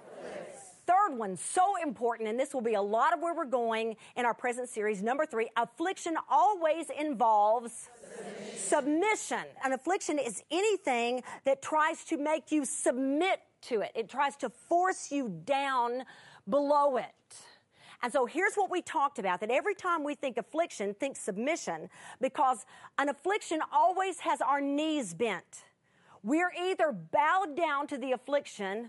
Third one, so important, and this will be a lot of where we're going in our present series. Number 3, affliction always involves submission. An affliction is anything that tries to make you submit to it. It tries to force you down below it. And so here's what we talked about, that every time we think affliction, think submission, because an affliction always has our knees bent. We're either bowed down to the affliction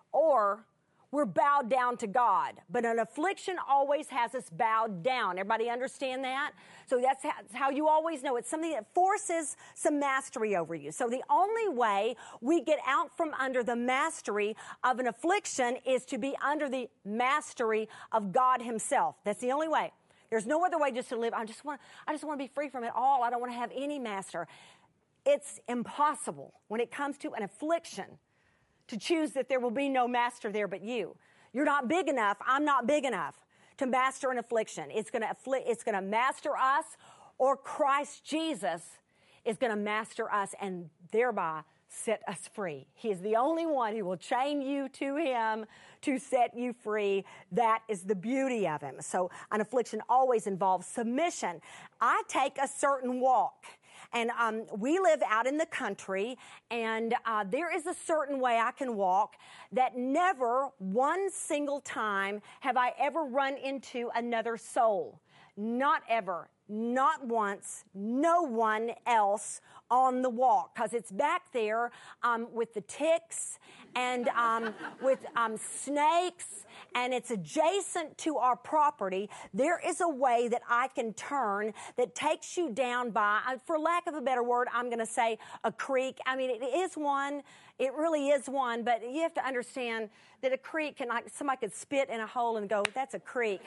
or we're bowed down to God. But an affliction always has us bowed down. Everybody understand that? So that's how you always know. It's something that forces some mastery over you. So the only way we get out from under the mastery of an affliction is to be under the mastery of God himself. That's the only way. There's no other way just to live. I just want to be free from it all. I don't want to have any master. It's impossible when it comes to an affliction to choose that there will be no master there but you. You're not big enough, I'm not big enough to master an affliction. It's going to master us, or Christ Jesus is going to master us and thereby set us free. He is the only one who will chain you to him to set you free. That is the beauty of him. So an affliction always involves submission. I take a certain walk. And we live out in the country, and there is a certain way I can walk that never one single time have I ever run into another soul. Not ever. Not once. No one else on the walk, because it's back there with the ticks and with snakes, and it's adjacent to our property. There is a way that I can turn that takes you down by, for lack of a better word, I'm going to say a creek. I mean, it is one. It really is one, but you have to understand that a creek can, like, somebody could spit in a hole and go, that's a creek.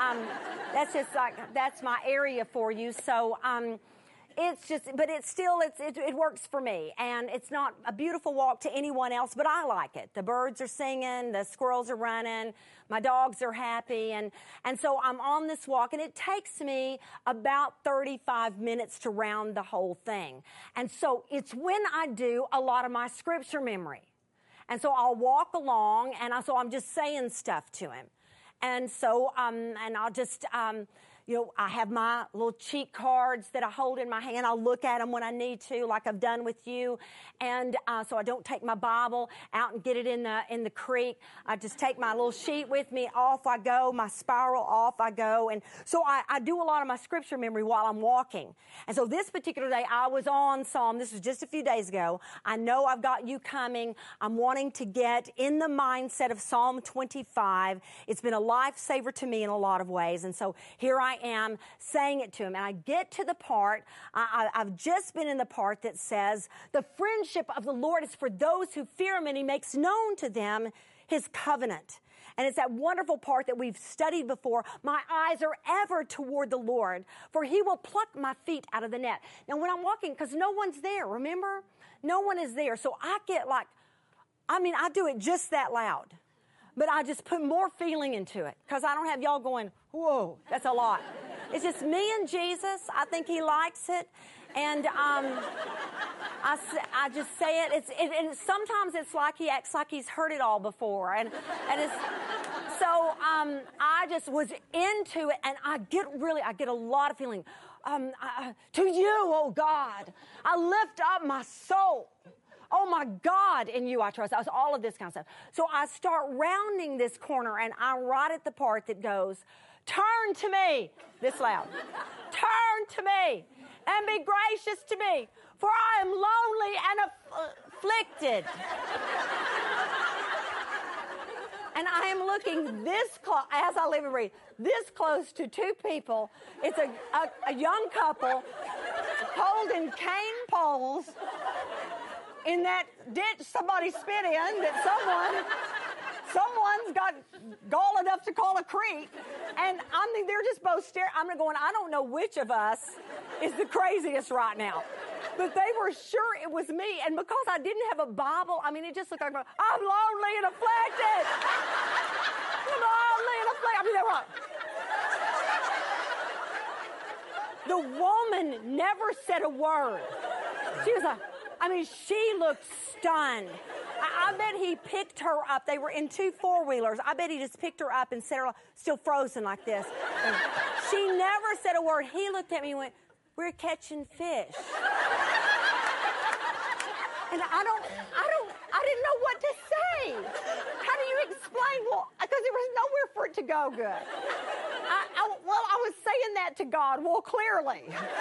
That's just like, that's my area for you. So, it's just, but it's still, it works for me. And it's not a beautiful walk to anyone else, but I like it. The birds are singing, the squirrels are running, my dogs are happy. And so I'm on this walk, and it takes me about 35 minutes to round the whole thing. And so it's when I do a lot of my scripture memory. And so I'll walk along, and so I'm just saying stuff to him. And so, and I'll just, I have my little cheat cards that I hold in my hand. I'll look at them when I need to, like I've done with you. And so I don't take my Bible out and get it in the creek. I just take my little sheet with me. Off I go. My spiral, off I go. And so I do a lot of my scripture memory while I'm walking. And so this particular day, I was on Psalm. This was just a few days ago. I know I've got you coming. I'm wanting to get in the mindset of Psalm 25. It's been a lifesaver to me in a lot of ways. And so here I am saying it to him. And I get to the part, I've just been in the part that says, the friendship of the Lord is for those who fear him, and he makes known to them his covenant. And it's that wonderful part that we've studied before. My eyes are ever toward the Lord, for he will pluck my feet out of the net. Now, when I'm walking, because no one's there, remember? No one is there. So I get I do it just that loud. But I just put more feeling into it because I don't have y'all going, whoa, that's a lot. It's just me and Jesus. I think he likes it. And I just say it. And sometimes it's like he acts like he's heard it all before. And it's, so I just was into it, and I get a lot of feeling. To you, oh God, I lift up my soul. Oh my God, in you I trust. That was all of this kind of stuff. So I start rounding this corner, and I'm right at the part that goes, turn to me, this loud. Turn to me and be gracious to me, for I am lonely and afflicted. And I am looking this close, as I live and breathe, this close to two people. It's a young couple holding cane poles in that ditch somebody spit in that someone's got gall enough to call a creek. And they're just both staring. I'm going, I don't know which of us is the craziest right now. But they were sure it was me. And because I didn't have a Bible, it just looked like, I'm lonely and afflicted. I'm lonely and afflicted. They were the woman never said a word. She was like, she looked stunned. I bet he picked her up. They were in two four-wheelers. I bet he just picked her up and set her still frozen like this. And she never said a word. He looked at me and went, we're catching fish. And I didn't know what to say. How do you explain? Well, because there was nowhere for it to go good. I was saying that to God. Well, clearly.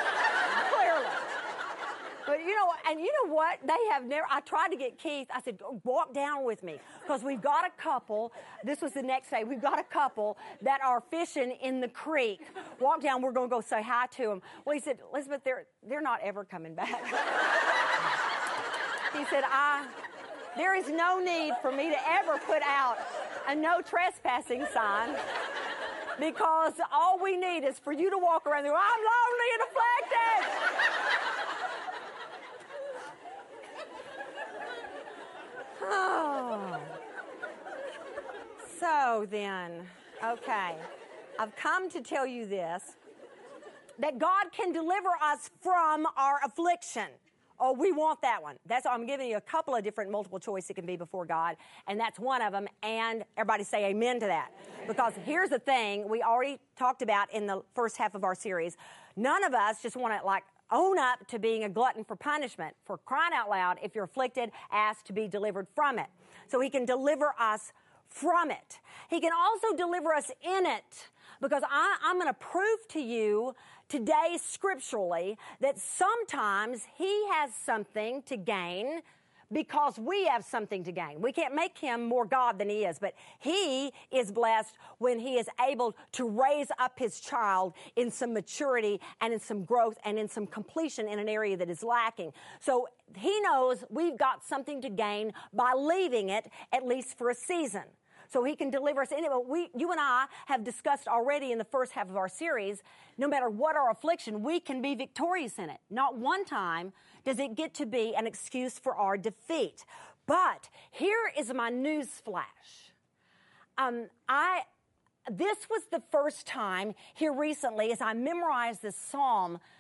But you know what? They have never, I tried to get Keith, I said, walk down with me. Because we've got a couple, this was the next day, we've got a couple that are fishing in the creek. Walk down, we're going to go say hi to them. Well, he said, Elizabeth, they're not ever coming back. He said, there is no need for me to ever put out a no trespassing sign. Because all we need is for you to walk around and go, I'm lonely and afflicted. Oh. So then, okay, I've come to tell you this, that God can deliver us from our affliction. Oh, we want that one. That's I'm giving you a couple of different multiple choice it can be before God, and that's one of them, and everybody say amen to that. Because here's the thing we already talked about in the first half of our series. None of us just want to own up to being a glutton for punishment. For crying out loud, if you're afflicted, ask to be delivered from it. So he can deliver us from it. He can also deliver us in it, because I'm going to prove to you today scripturally that sometimes he has something to gain because we have something to gain. We can't make him more God than he is, but he is blessed when he is able to raise up his child in some maturity and in some growth and in some completion in an area that is lacking. So he knows we've got something to gain by leaving it, at least for a season. So he can deliver us in it. But you and I have discussed already in the first half of our series, no matter what our affliction, we can be victorious in it. Not one time does it get to be an excuse for our defeat. But here is my news flash. This was the first time here recently, as I memorized this psalm,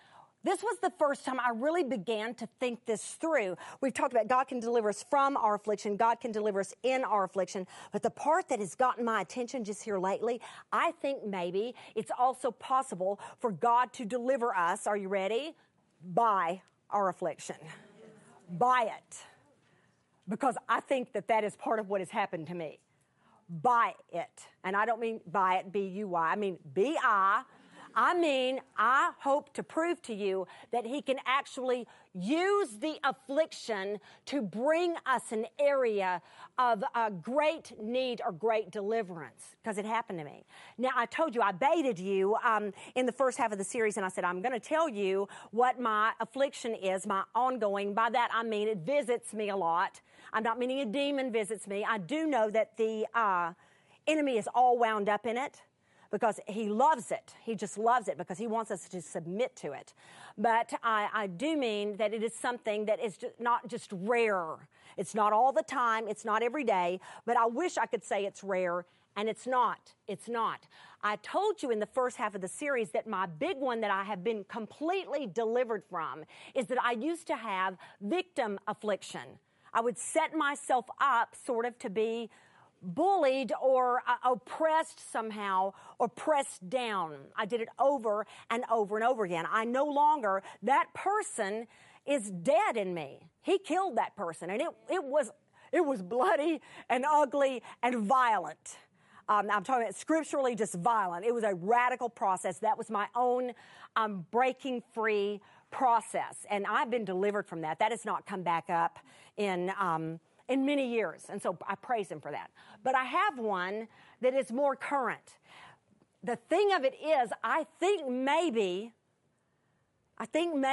This was the first time I really began to think this through. We've talked about God can deliver us from our affliction. God can deliver us in our affliction. But the part that has gotten my attention just here lately, I think maybe it's also possible for God to deliver us, are you ready? By our affliction. By it. Because I think that is part of what has happened to me. By it. And I don't mean by it, B-U-Y. I mean B-I. I hope to prove to you that he can actually use the affliction to bring us an area of great need or great deliverance, because it happened to me. Now, I told you, I baited you in the first half of the series, and I said, I'm going to tell you what my affliction is, my ongoing. By that, I mean it visits me a lot. I'm not meaning a demon visits me. I do know that the enemy is all wound up in it, because he loves it. He just loves it because he wants us to submit to it. But I do mean that it is something that is not just rare. It's not all the time. It's not every day. But I wish I could say it's rare, and it's not. It's not. I told you in the first half of the series that my big one that I have been completely delivered from is that I used to have victim affliction. I would set myself up sort of to be bullied or oppressed somehow, or pressed down. I did it over and over and over again. I no longer, that person is dead in me. He killed that person, and it was bloody and ugly and violent. I'm talking about scripturally just violent. It was a radical process. That was my own breaking free process, and I've been delivered from that. That has not come back up in many years, and so I praise him for that. But I have one that is more current. The thing of it is, I think maybe I'm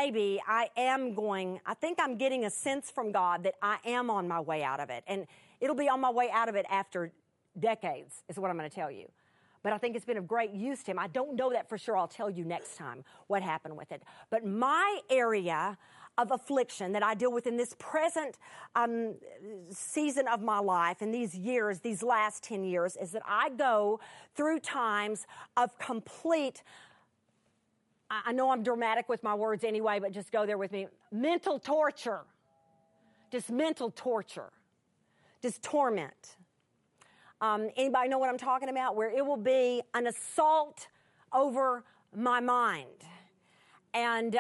getting a sense from God that I am on my way out of it, and it'll be on my way out of it after decades, is what I'm going to tell you. But I think it's been of great use to him. I don't know that for sure. I'll tell you next time what happened with it. But my area of affliction that I deal with in this present season of my life, in these years, these last 10 years, is that I go through times of complete, I know I'm dramatic with my words anyway, but just go there with me, mental torture. Just mental torture. Just torment. Anybody know what I'm talking about? Where it will be an assault over my mind. And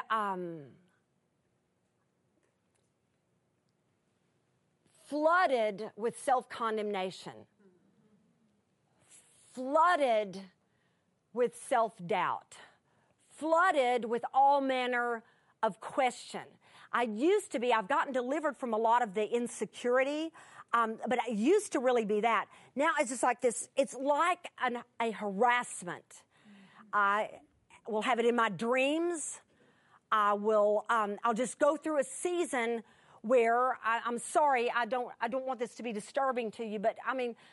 flooded with self-condemnation, flooded with self-doubt, flooded with all manner of question. I've gotten delivered from a lot of the insecurity, but I used to really be that. Now it's just like this, it's like a harassment. I will have it in my dreams. I'll just go through a season where I'm sorry, I don't want this to be disturbing to you, but I mean,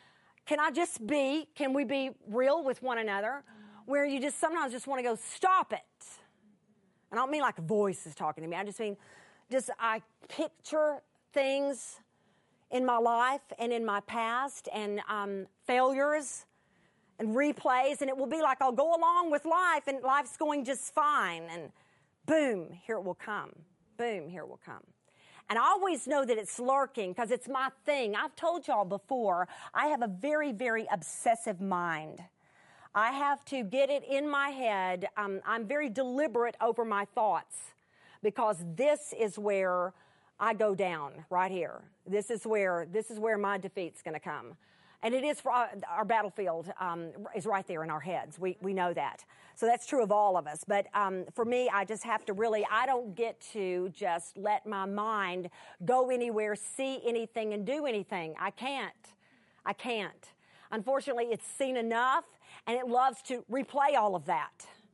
can we be real with one another? Where you just sometimes just want to go, stop it. And I don't mean like a voice is talking to me. I just mean, I picture things in my life and in my past and failures and replays, and it will be like I'll go along with life and life's going just fine, and boom, here it will come. Boom, here it will come. And I always know that it's lurking because it's my thing. I've told y'all before, I have a very, very obsessive mind. I have to get it in my head. I'm very deliberate over my thoughts because this is where I go down right here. This is where my defeat's going to come. And it is for our battlefield is right there in our heads. We know that. So that's true of all of us. But for me, I just have to I don't get to just let my mind go anywhere, see anything, and do anything. I can't. Unfortunately, it's seen enough, and it loves to replay all of that.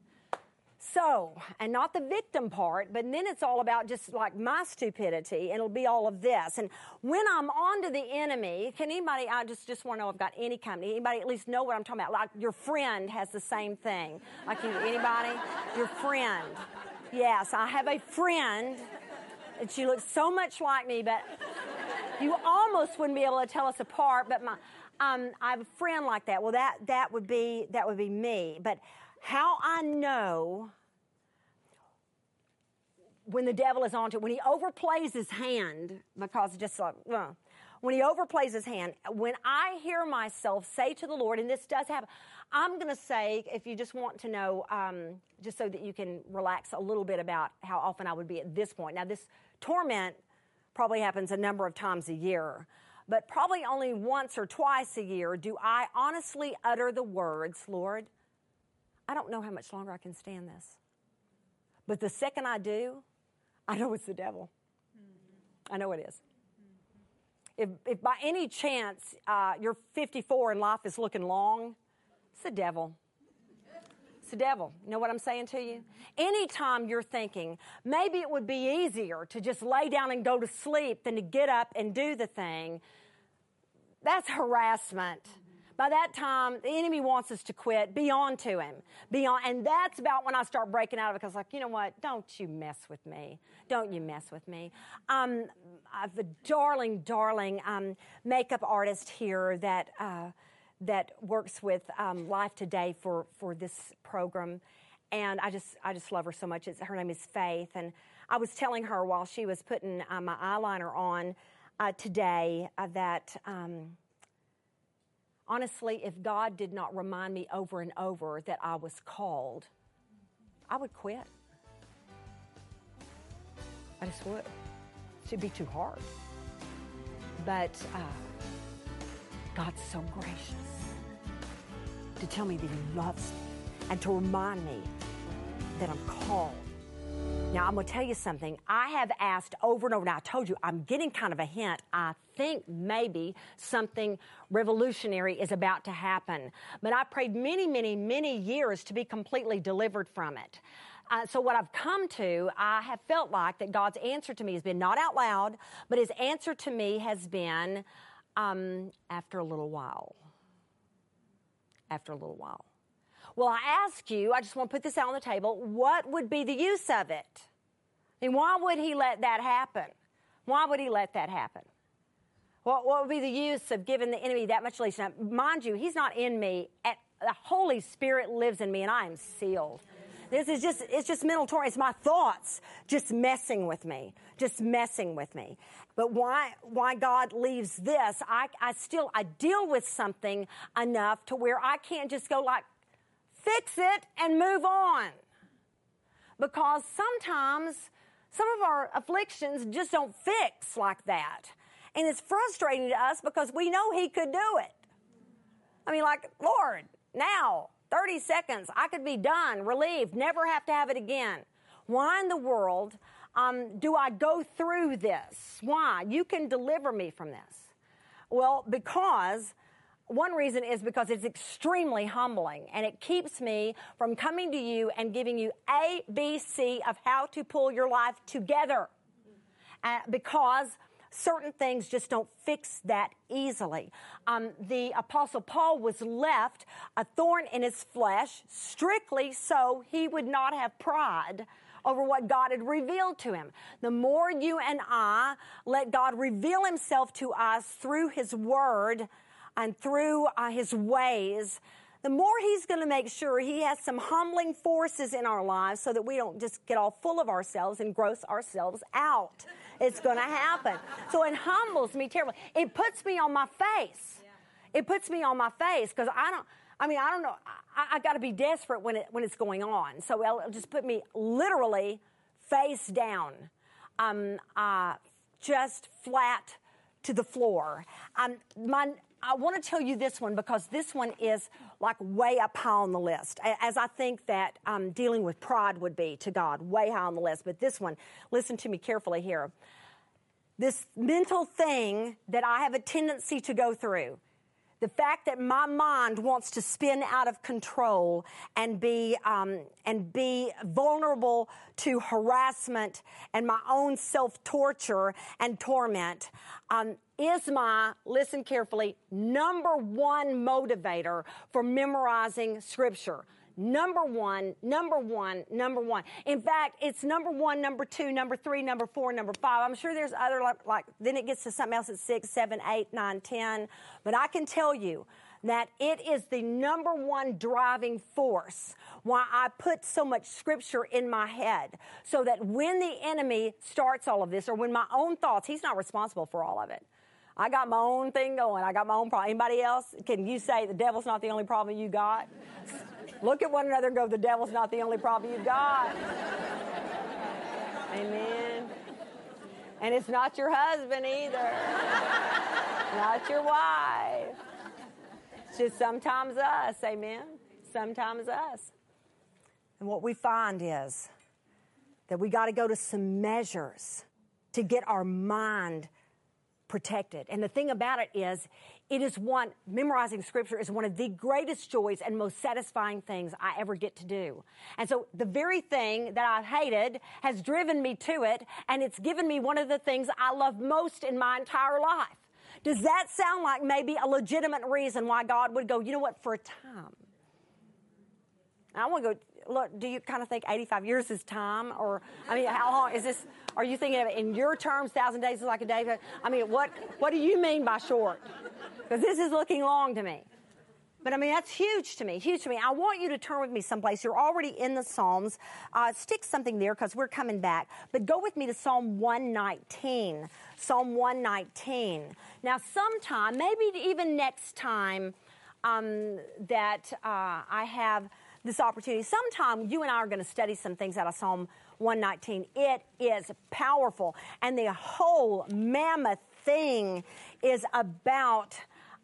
So, and not the victim part, but then it's all about just like my stupidity, and it'll be all of this. And when I'm on to the enemy, can anybody, I just want to know if I've got any company, anybody at least know what I'm talking about? Like your friend has the same thing. Like anybody? Your friend. Yes, I have a friend, and she looks so much like me, but you almost wouldn't be able to tell us apart, but I have a friend like that. Well, that would be me. But how I know when the devil is onto it, when he overplays his hand, because just like, when he overplays his hand, when I hear myself say to the Lord, and this does happen, I'm going to say, if you just want to know, just so that you can relax a little bit about how often I would be at this point. Now, this torment probably happens a number of times a year, but probably only once or twice a year do I honestly utter the words, Lord, I don't know how much longer I can stand this. But the second I do, I know it's the devil. I know it is. If by any chance you're 54 and life is looking long, it's the devil. It's the devil. You know what I'm saying to you? Anytime you're thinking, maybe it would be easier to just lay down and go to sleep than to get up and do the thing, that's harassment. By that time, the enemy wants us to quit. Be on to him. Be on. And that's about when I start breaking out of it, because like, you know what? Don't you mess with me. Don't you mess with me. I have a darling makeup artist here that works with Life Today for this program. And I just love her so much. Her name is Faith. And I was telling her while she was putting my eyeliner on today that... honestly, if God did not remind me over and over that I was called, I would quit. I just would. It'd be too hard. But God's so gracious to tell me that He loves me and to remind me that I'm called. Now, I'm going to tell you something. I have asked over and over. Now, I told you, I'm getting kind of a hint. I think maybe something revolutionary is about to happen. But I prayed many years to be completely delivered from it. So what I've come to, I have felt like that God's answer to me has been not out loud, but His answer to me has been after a little while. After a little while. Well, I ask you, I just want to put this out on the table, what would be the use of it? And why would He let that happen? Why would He let that happen? What would be the use of giving the enemy that much leash? Now, mind you, He's not in me. The Holy Spirit lives in me, and I am sealed. It's just mental torment. It's my thoughts just messing with me. But why God leaves this, I deal with something enough to where I can't just go like, fix it and move on. Because sometimes some of our afflictions just don't fix like that. And it's frustrating to us because we know He could do it. I mean, like, Lord, now, 30 seconds, I could be done, relieved, never have to have it again. Why in the world do I go through this? Why? You can deliver me from this. Well, because... one reason is because it's extremely humbling, and it keeps me from coming to you and giving you A, B, C of how to pull your life together. Because certain things just don't fix that easily. The Apostle Paul was left a thorn in his flesh, strictly so he would not have pride over what God had revealed to him. The more you and I let God reveal Himself to us through His Word, and through His ways, the more He's going to make sure He has some humbling forces in our lives so that we don't just get all full of ourselves and gross ourselves out. It's going to happen. So it humbles me terribly. It puts me on my face. It puts me on my face because I don't know. I got to be desperate when it's going on. So it'll just put me literally face down, just flat to the floor. I want to tell you this one because this one is like way up high on the list, as I think that dealing with pride would be to God, way high on the list. But this one, listen to me carefully here. This mental thing that I have a tendency to go through, the fact that my mind wants to spin out of control and be vulnerable to harassment and my own self-torture and torment, is my, listen carefully, number one motivator for memorizing Scripture. Number one. In fact, it's number one, number two, number three, number four, number five. I'm sure there's other, like then it gets to something else at 6, 7, 8, 9, 10. But I can tell you, that it is the number one driving force why I put so much scripture in my head, so that when the enemy starts all of this, or when my own thoughts, he's not responsible for all of it. I got my own thing going. I got my own problem. Anybody else? Can you say the devil's not the only problem you got? Look at one another and go, the devil's not the only problem you got. Amen. And it's not your husband either. Not your wife. It's just sometimes us. Amen. Sometimes us. And what we find is that we got to go to some measures to get our mind protected. And the thing about it is memorizing scripture is one of the greatest joys and most satisfying things I ever get to do. And so the very thing that I hated has driven me to it, and it's given me one of the things I love most in my entire life. Does that sound like maybe a legitimate reason why God would go, you know what, for a time? I want to go, look, do you kind of think 85 years is time? Or, I mean, how long is this? Are you thinking of it in your terms, 1,000 days is like a day? I mean, what do you mean by short? Because this is looking long to me. But, I mean, that's huge to me, huge to me. I want you to turn with me someplace. You're already in the Psalms. Stick something there because we're coming back. But go with me to Psalm 119. Psalm 119. Now, sometime, maybe even next time that I have this opportunity, sometime you and I are going to study some things out of Psalm 119. It is powerful. And the whole mammoth thing is about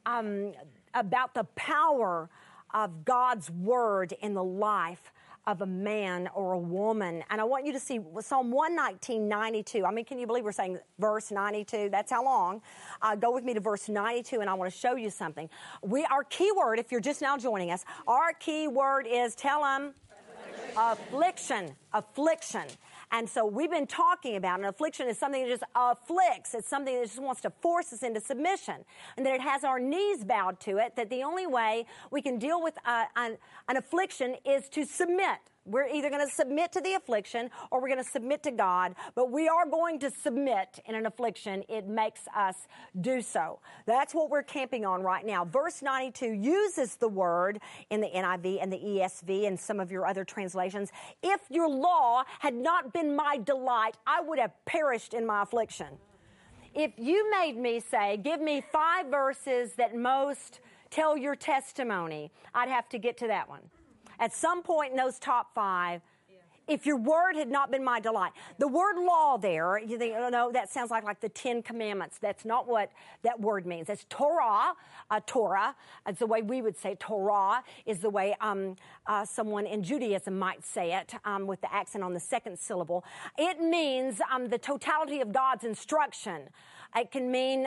the power of God's word in the life of a man or a woman. And I want you to see Psalm 119, 92. I mean, can you believe we're saying verse 92? That's how long. Go with me to verse 92, and I want to show you something. Our key word, if you're just now joining us, our key word is, tell them, affliction. Affliction. And so we've been talking about an affliction is something that just afflicts. It's something that just wants to force us into submission. And that it has our knees bowed to it, that the only way we can deal with an affliction is to submit. We're either going to submit to the affliction or we're going to submit to God, but we are going to submit in an affliction. It makes us do so. That's what we're camping on right now. Verse 92 uses the word in the NIV and the ESV and some of your other translations. If your law had not been my delight, I would have perished in my affliction. If you made me say, give me 5 verses that most tell your testimony, I'd have to get to that one. At some point in those top 5, if your word had not been my delight. The word law there, you think, oh, no, that sounds like the 10 Commandments. That's not what that word means. It's Torah. Torah, that's the way we would say it. Torah is the way someone in Judaism might say it, with the accent on the second syllable. It means the totality of God's instruction. It can mean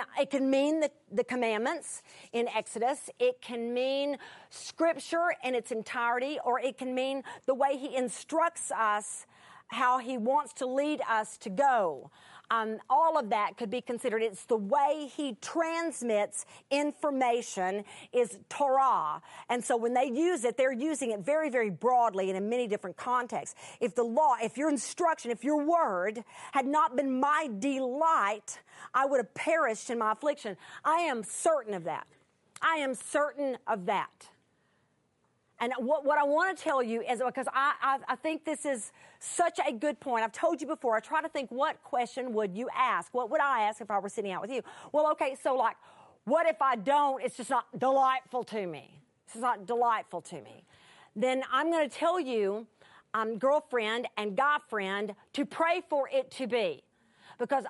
the commandments in Exodus. It can mean Scripture in its entirety, or it can mean the way He instructs us, how He wants to lead us to go. All of that could be considered. It's the way He transmits information is Torah. And so when they use it, they're using it very, very broadly and in many different contexts. If the law, if your instruction, if your word had not been my delight, I would have perished in my affliction. I am certain of that. I am certain of that. And what I want to tell you is, because I think this is such a good point. I've told you before, I try to think, what question would you ask? What would I ask if I were sitting out with you? Well, okay, so what if I don't? It's just not delightful to me. It's not delightful to me. Then I'm going to tell you, girlfriend and guy friend, to pray for it to be. Because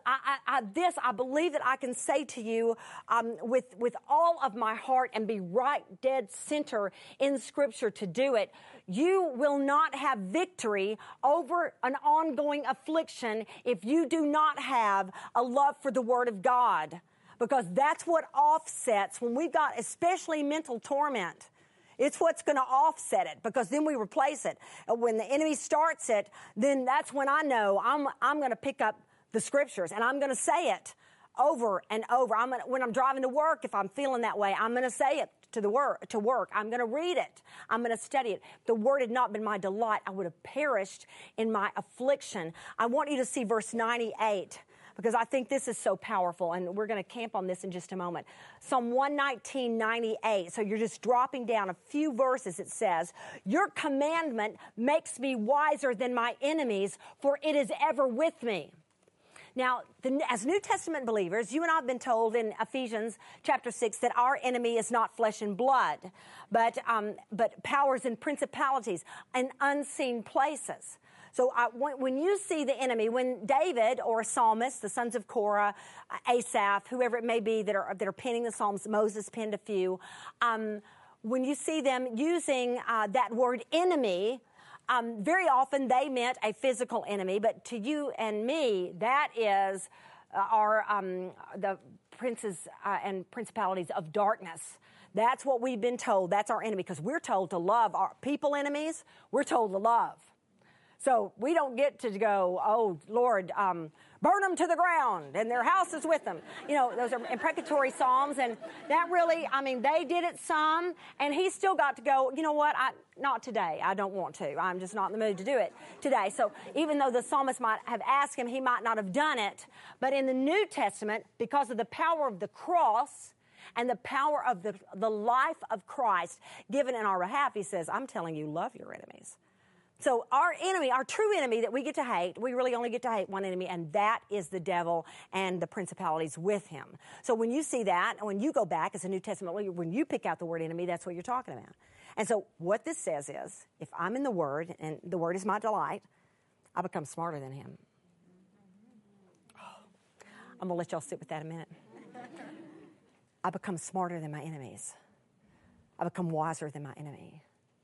I believe that I can say to you with all of my heart and be right dead center in Scripture to do it. You will not have victory over an ongoing affliction if you do not have a love for the Word of God. Because that's what offsets when we've got especially mental torment. It's what's going to offset it, because then we replace it. When the enemy starts it, then that's when I know I'm going to pick up the Scriptures, and I'm going to say it over and over. When I'm driving to work, if I'm feeling that way, I'm going to say it to work. I'm going to read it. I'm going to study it. If the word had not been my delight, I would have perished in my affliction. I want you to see verse 98. because I think this is so powerful, and we're going to camp on this in just a moment. Psalm 119:98. So you're just dropping down a few verses. It says, "Your commandment makes me wiser than my enemies, for it is ever with me." Now, as New Testament believers, you and I have been told in Ephesians chapter 6 that our enemy is not flesh and blood, but powers and principalities and unseen places. So when you see the enemy, when David or a psalmist, the sons of Korah, Asaph, whoever it may be that are penning the Psalms, Moses penned a few, when you see them using that word enemy, very often they meant a physical enemy, but to you and me, that is the princes and principalities of darkness. That's what we've been told. That's our enemy, because we're told to love our people enemies. We're told to love. So we don't get to go, oh, Lord, burn them to the ground and their houses with them. You know, those are imprecatory psalms, and that really, they did it some, and he still got to go, you know what, not today. I don't want to. I'm just not in the mood to do it today. So even though the psalmist might have asked him, he might not have done it. But in the New Testament, because of the power of the cross and the power of the life of Christ given in our behalf, he says, I'm telling you, love your enemies. So our enemy, our true enemy that we get to hate, we really only get to hate one enemy, and that is the devil and the principalities with him. So when you see that, and when you go back as a New Testament, when you pick out the word enemy, that's what you're talking about. And so what this says is, if I'm in the Word, and the Word is my delight, I become smarter than him. Oh, I'm going to let y'all sit with that a minute. I become smarter than my enemies. I become wiser than my enemy.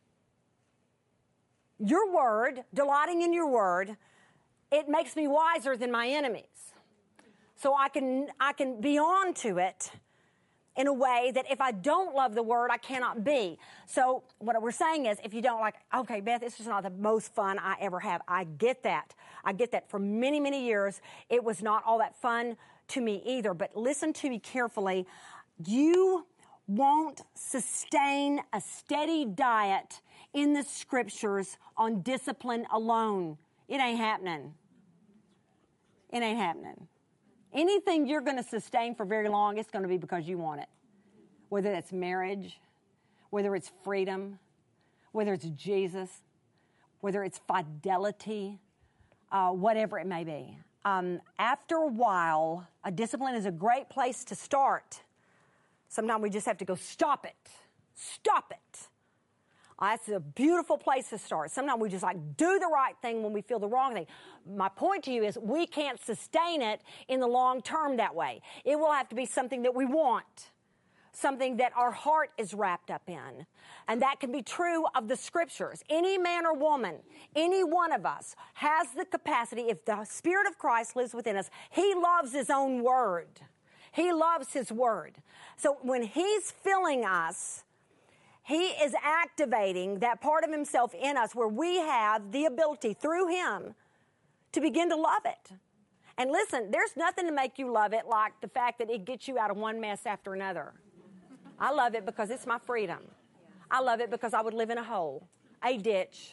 Your word, delighting in your word, it makes me wiser than my enemies. So I can be on to it in a way that if I don't love the word, I cannot be. So what we're saying is, if you don't like, okay, Beth, this is not the most fun I ever have. I get that. I get that. For many, many years, it was not all that fun to me either. But listen to me carefully. You won't sustain a steady diet in the scriptures on discipline alone. It ain't happening. It ain't happening. Anything you're going to sustain for very long, it's going to be because you want it. Whether it's marriage, whether it's freedom, whether it's Jesus, whether it's fidelity, whatever it may be. After a while, a discipline is a great place to start. Sometimes we just have to go, stop it. Stop it. That's a beautiful place to start. Sometimes we just do the right thing when we feel the wrong thing. My point to you is we can't sustain it in the long term that way. It will have to be something that we want, something that our heart is wrapped up in. And that can be true of the scriptures. Any man or woman, any one of us has the capacity, if the Spirit of Christ lives within us, he loves his own word. He loves his word. So when he's filling us, he is activating that part of himself in us where we have the ability through him to begin to love it. And listen, there's nothing to make you love it like the fact that it gets you out of one mess after another. I love it because it's my freedom. I love it because I would live in a hole, a ditch.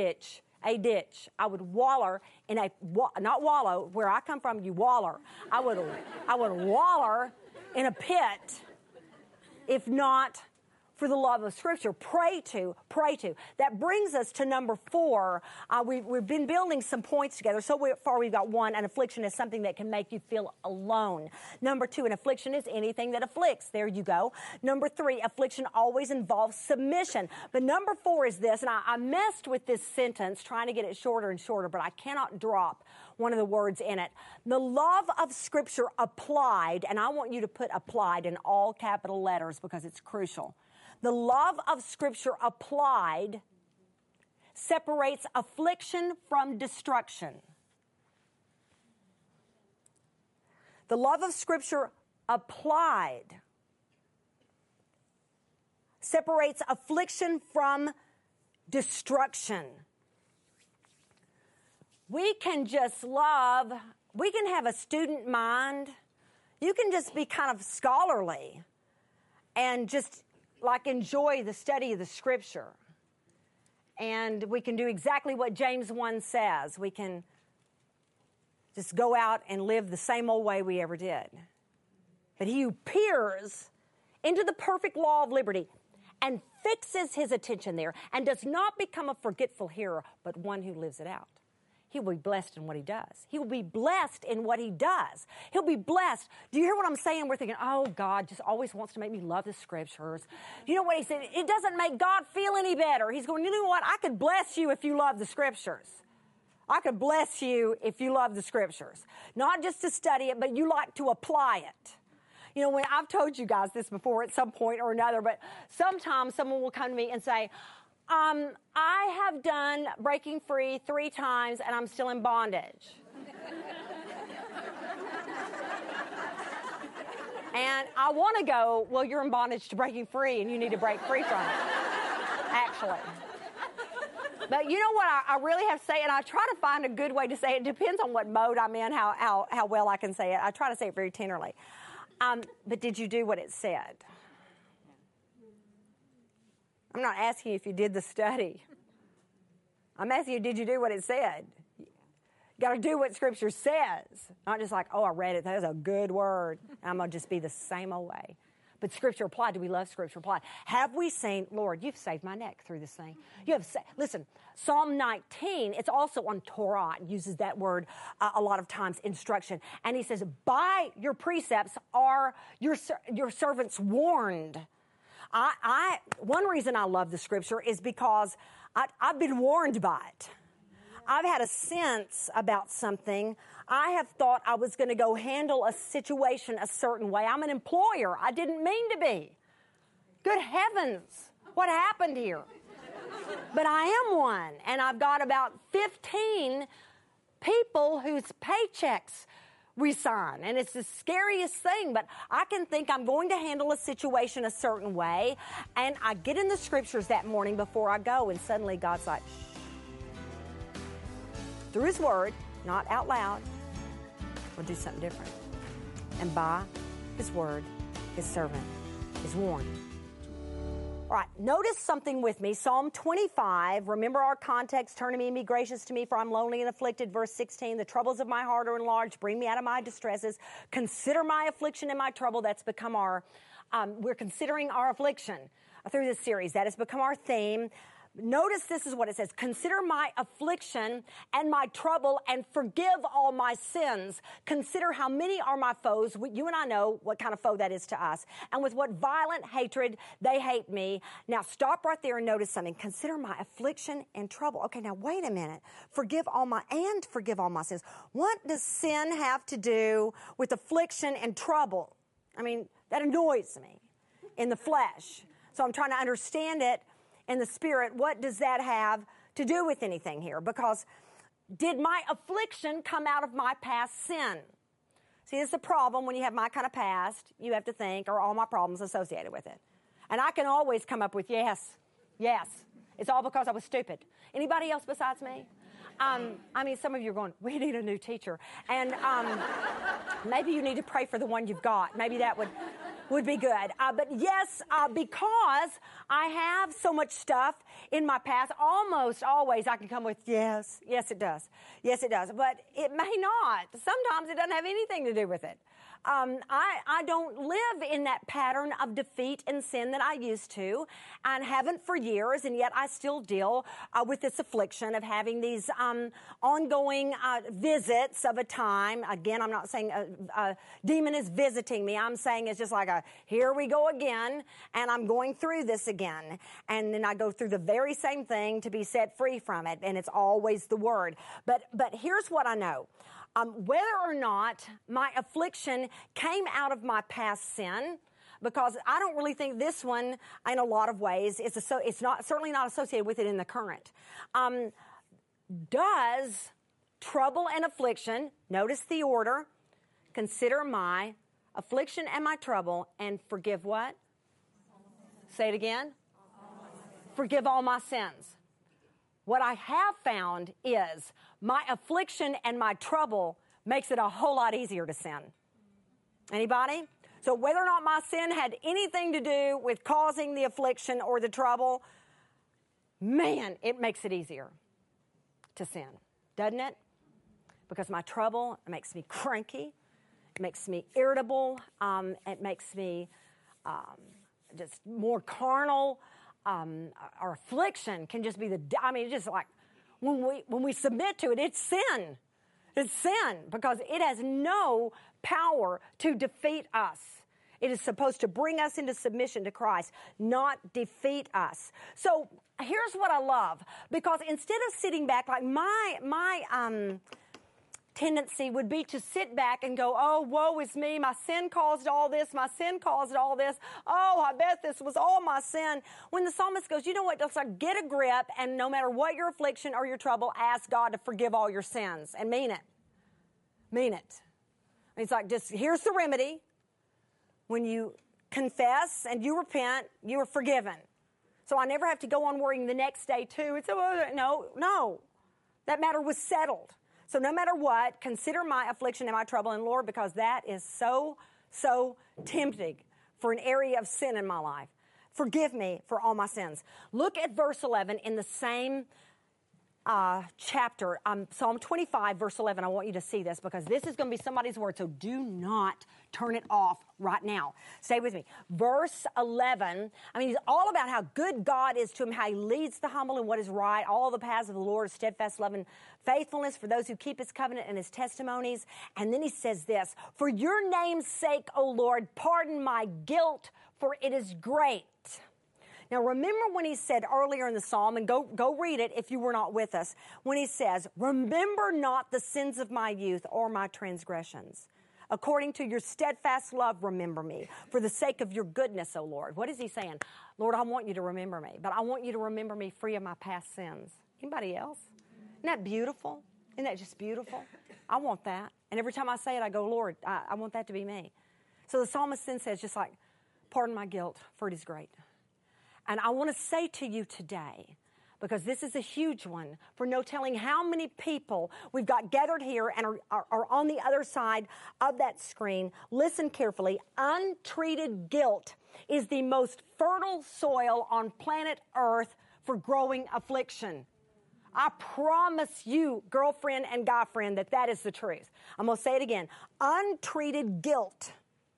I would waller in not wallow, where I come from, you waller. I would waller in a pit, if not for the love of Scripture. Pray to. That brings us to number 4. We've been building some points together. So far we've got 1, an affliction is something that can make you feel alone. Number 2, an affliction is anything that afflicts. There you go. Number 3, affliction always involves submission. But number 4 is this, and I messed with this sentence trying to get it shorter and shorter, but I cannot drop one of the words in it. The love of Scripture applied, and I want you to put applied in all capital letters because it's crucial. The love of Scripture applied separates affliction from destruction. The love of Scripture applied separates affliction from destruction. We can just love, we can have a student mind. You can just be kind of scholarly and just enjoy the study of the Scripture. And we can do exactly what James 1 says. We can just go out and live the same old way we ever did. But he who peers into the perfect law of liberty and fixes his attention there and does not become a forgetful hearer, but one who lives it out. He will be blessed in what he does. He will be blessed in what he does. He'll be blessed. Do you hear what I'm saying? We're thinking, oh, God just always wants to make me love the scriptures. You know what he said? It doesn't make God feel any better. He's going, you know what? I could bless you if you love the scriptures. I could bless you if you love the scriptures. Not just to study it, but you like to apply it. You know, when I've told you guys this before at some point or another, but sometimes someone will come to me and say, I have done breaking free 3 times and I'm still in bondage. And I want to go, well, you're in bondage to breaking free and you need to break free from it, actually. But you know what I really have to say, and I try to find a good way to say it. It depends on what mode I'm in, how well I can say it. I try to say it very tenderly. But did you do what it said? I'm not asking you if you did the study. I'm asking you, did you do what it said? You got to do what Scripture says. Not just like, oh, I read it. That was a good word. I'm going to just be the same old way. But Scripture applied. Do we love Scripture applied? Have we seen, Lord, you've saved my neck through this thing. You have, listen, Psalm 19, it's also on Torah. It uses that word a lot of times, instruction. And he says, by your precepts are your servants warned. One reason I love the Scripture is because I've been warned by it. I've had a sense about something. I have thought I was going to go handle a situation a certain way. I'm an employer. I didn't mean to be. Good heavens, what happened here? But I am one, and I've got about 15 people whose paychecks we sign, and it's the scariest thing, but I can think I'm going to handle a situation a certain way, and I get in the Scriptures that morning before I go, and suddenly God's like, shh. Through His Word, not out loud, we'll do something different. And by His Word, His servant is warned. All right, notice something with me. Psalm 25, remember our context, turn to me and be gracious to me, for I'm lonely and afflicted. Verse 16, the troubles of my heart are enlarged. Bring me out of my distresses. Consider my affliction and my trouble. That's become we're considering our affliction through this series. That has become our theme. Notice this is what it says. Consider my affliction and my trouble and forgive all my sins. Consider how many are my foes. You and I know what kind of foe that is to us. And with what violent hatred they hate me. Now stop right there and notice something. Consider my affliction and trouble. Okay, now wait a minute. Forgive all my sins. What does sin have to do with affliction and trouble? I mean, that annoys me in the flesh. So I'm trying to understand it in the spirit. What does that have to do with anything here? Because did my affliction come out of my past sin? See, this is the problem when you have my kind of past. You have to think, are all my problems associated with it? And I can always come up with yes. It's all because I was stupid. Anybody else besides me? I mean, some of you are going, we need a new teacher. And maybe you need to pray for the one you've got. Maybe that would be good. But yes, because I have so much stuff in my past, almost always I can come with yes, it does. Yes, it does. But it may not. Sometimes it doesn't have anything to do with it. I don't live in that pattern of defeat and sin that I used to and haven't for years, and yet I still deal with this affliction of having these ongoing visits of a time. Again, I'm not saying a demon is visiting me. I'm saying it's just like here we go again, and I'm going through this again. And then I go through the very same thing to be set free from it, and it's always the Word. But here's what I know. Whether or not my affliction came out of my past sin, because I don't really think this one, in a lot of ways, it's certainly not associated with it in the current. Does trouble and affliction, notice the order, consider my affliction and my trouble, and forgive what? Say it again. Forgive all my sins. What I have found is my affliction and my trouble makes it a whole lot easier to sin. Anybody? So whether or not my sin had anything to do with causing the affliction or the trouble, man, it makes it easier to sin, doesn't it? because my trouble makes me cranky. It makes me irritable. It makes me just more carnal. Our affliction can just be it's just like when we submit to it, it's sin. It's sin because it has no power to defeat us. It is supposed to bring us into submission to Christ, not defeat us. So here's what I love, because instead of sitting back, like my tendency would be to sit back and go, oh, woe is me. My sin caused all this. My sin caused all this. Oh, I bet this was all my sin. When the psalmist goes, you know what? Just like get a grip, and no matter what your affliction or your trouble, ask God to forgive all your sins and mean it. Mean it. It's like, just here's the remedy. When you confess and you repent, you are forgiven. So I never have to go on worrying the next day too. It's no. That matter was settled. So no matter what, consider my affliction and my trouble in the Lord, because that is so tempting for an area of sin in my life. Forgive me for all my sins. Look at verse 11 in the same chapter, Psalm 25, verse 11. I want you to see this because this is going to be somebody's word, so do not turn it off right now. Stay with me. Verse 11, he's all about how good God is to him, how he leads the humble in what is right, all the paths of the Lord are steadfast love and faithfulness for those who keep his covenant and his testimonies. And then he says this, for your name's sake, O Lord, pardon my guilt, for it is great. Now, remember when he said earlier in the psalm, and go read it if you were not with us, when he says, remember not the sins of my youth or my transgressions. According to your steadfast love, remember me. For the sake of your goodness, O Lord. What is he saying? Lord, I want you to remember me, but I want you to remember me free of my past sins. Anybody else? Isn't that beautiful? Isn't that just beautiful? I want that. And every time I say it, I go, Lord, I want that to be me. So the psalmist then says, just like, pardon my guilt, for it is great. And I want to say to you today, because this is a huge one, for no telling how many people we've got gathered here and are on the other side of that screen. Listen carefully. Untreated guilt is the most fertile soil on planet Earth for growing affliction. I promise you, girlfriend and guy friend, that is the truth. I'm going to say it again. Untreated guilt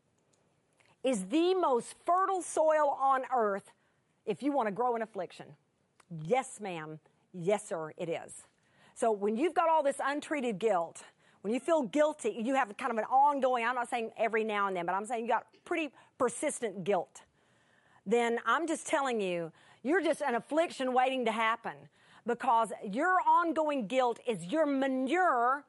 is the most fertile soil on earth if you want to grow in affliction. Yes, ma'am. Yes, sir, it is. So when you've got all this untreated guilt, when you feel guilty, you have kind of an ongoing, I'm not saying every now and then, but I'm saying you got pretty persistent guilt, then I'm just telling you, you're just an affliction waiting to happen, because your ongoing guilt is your manure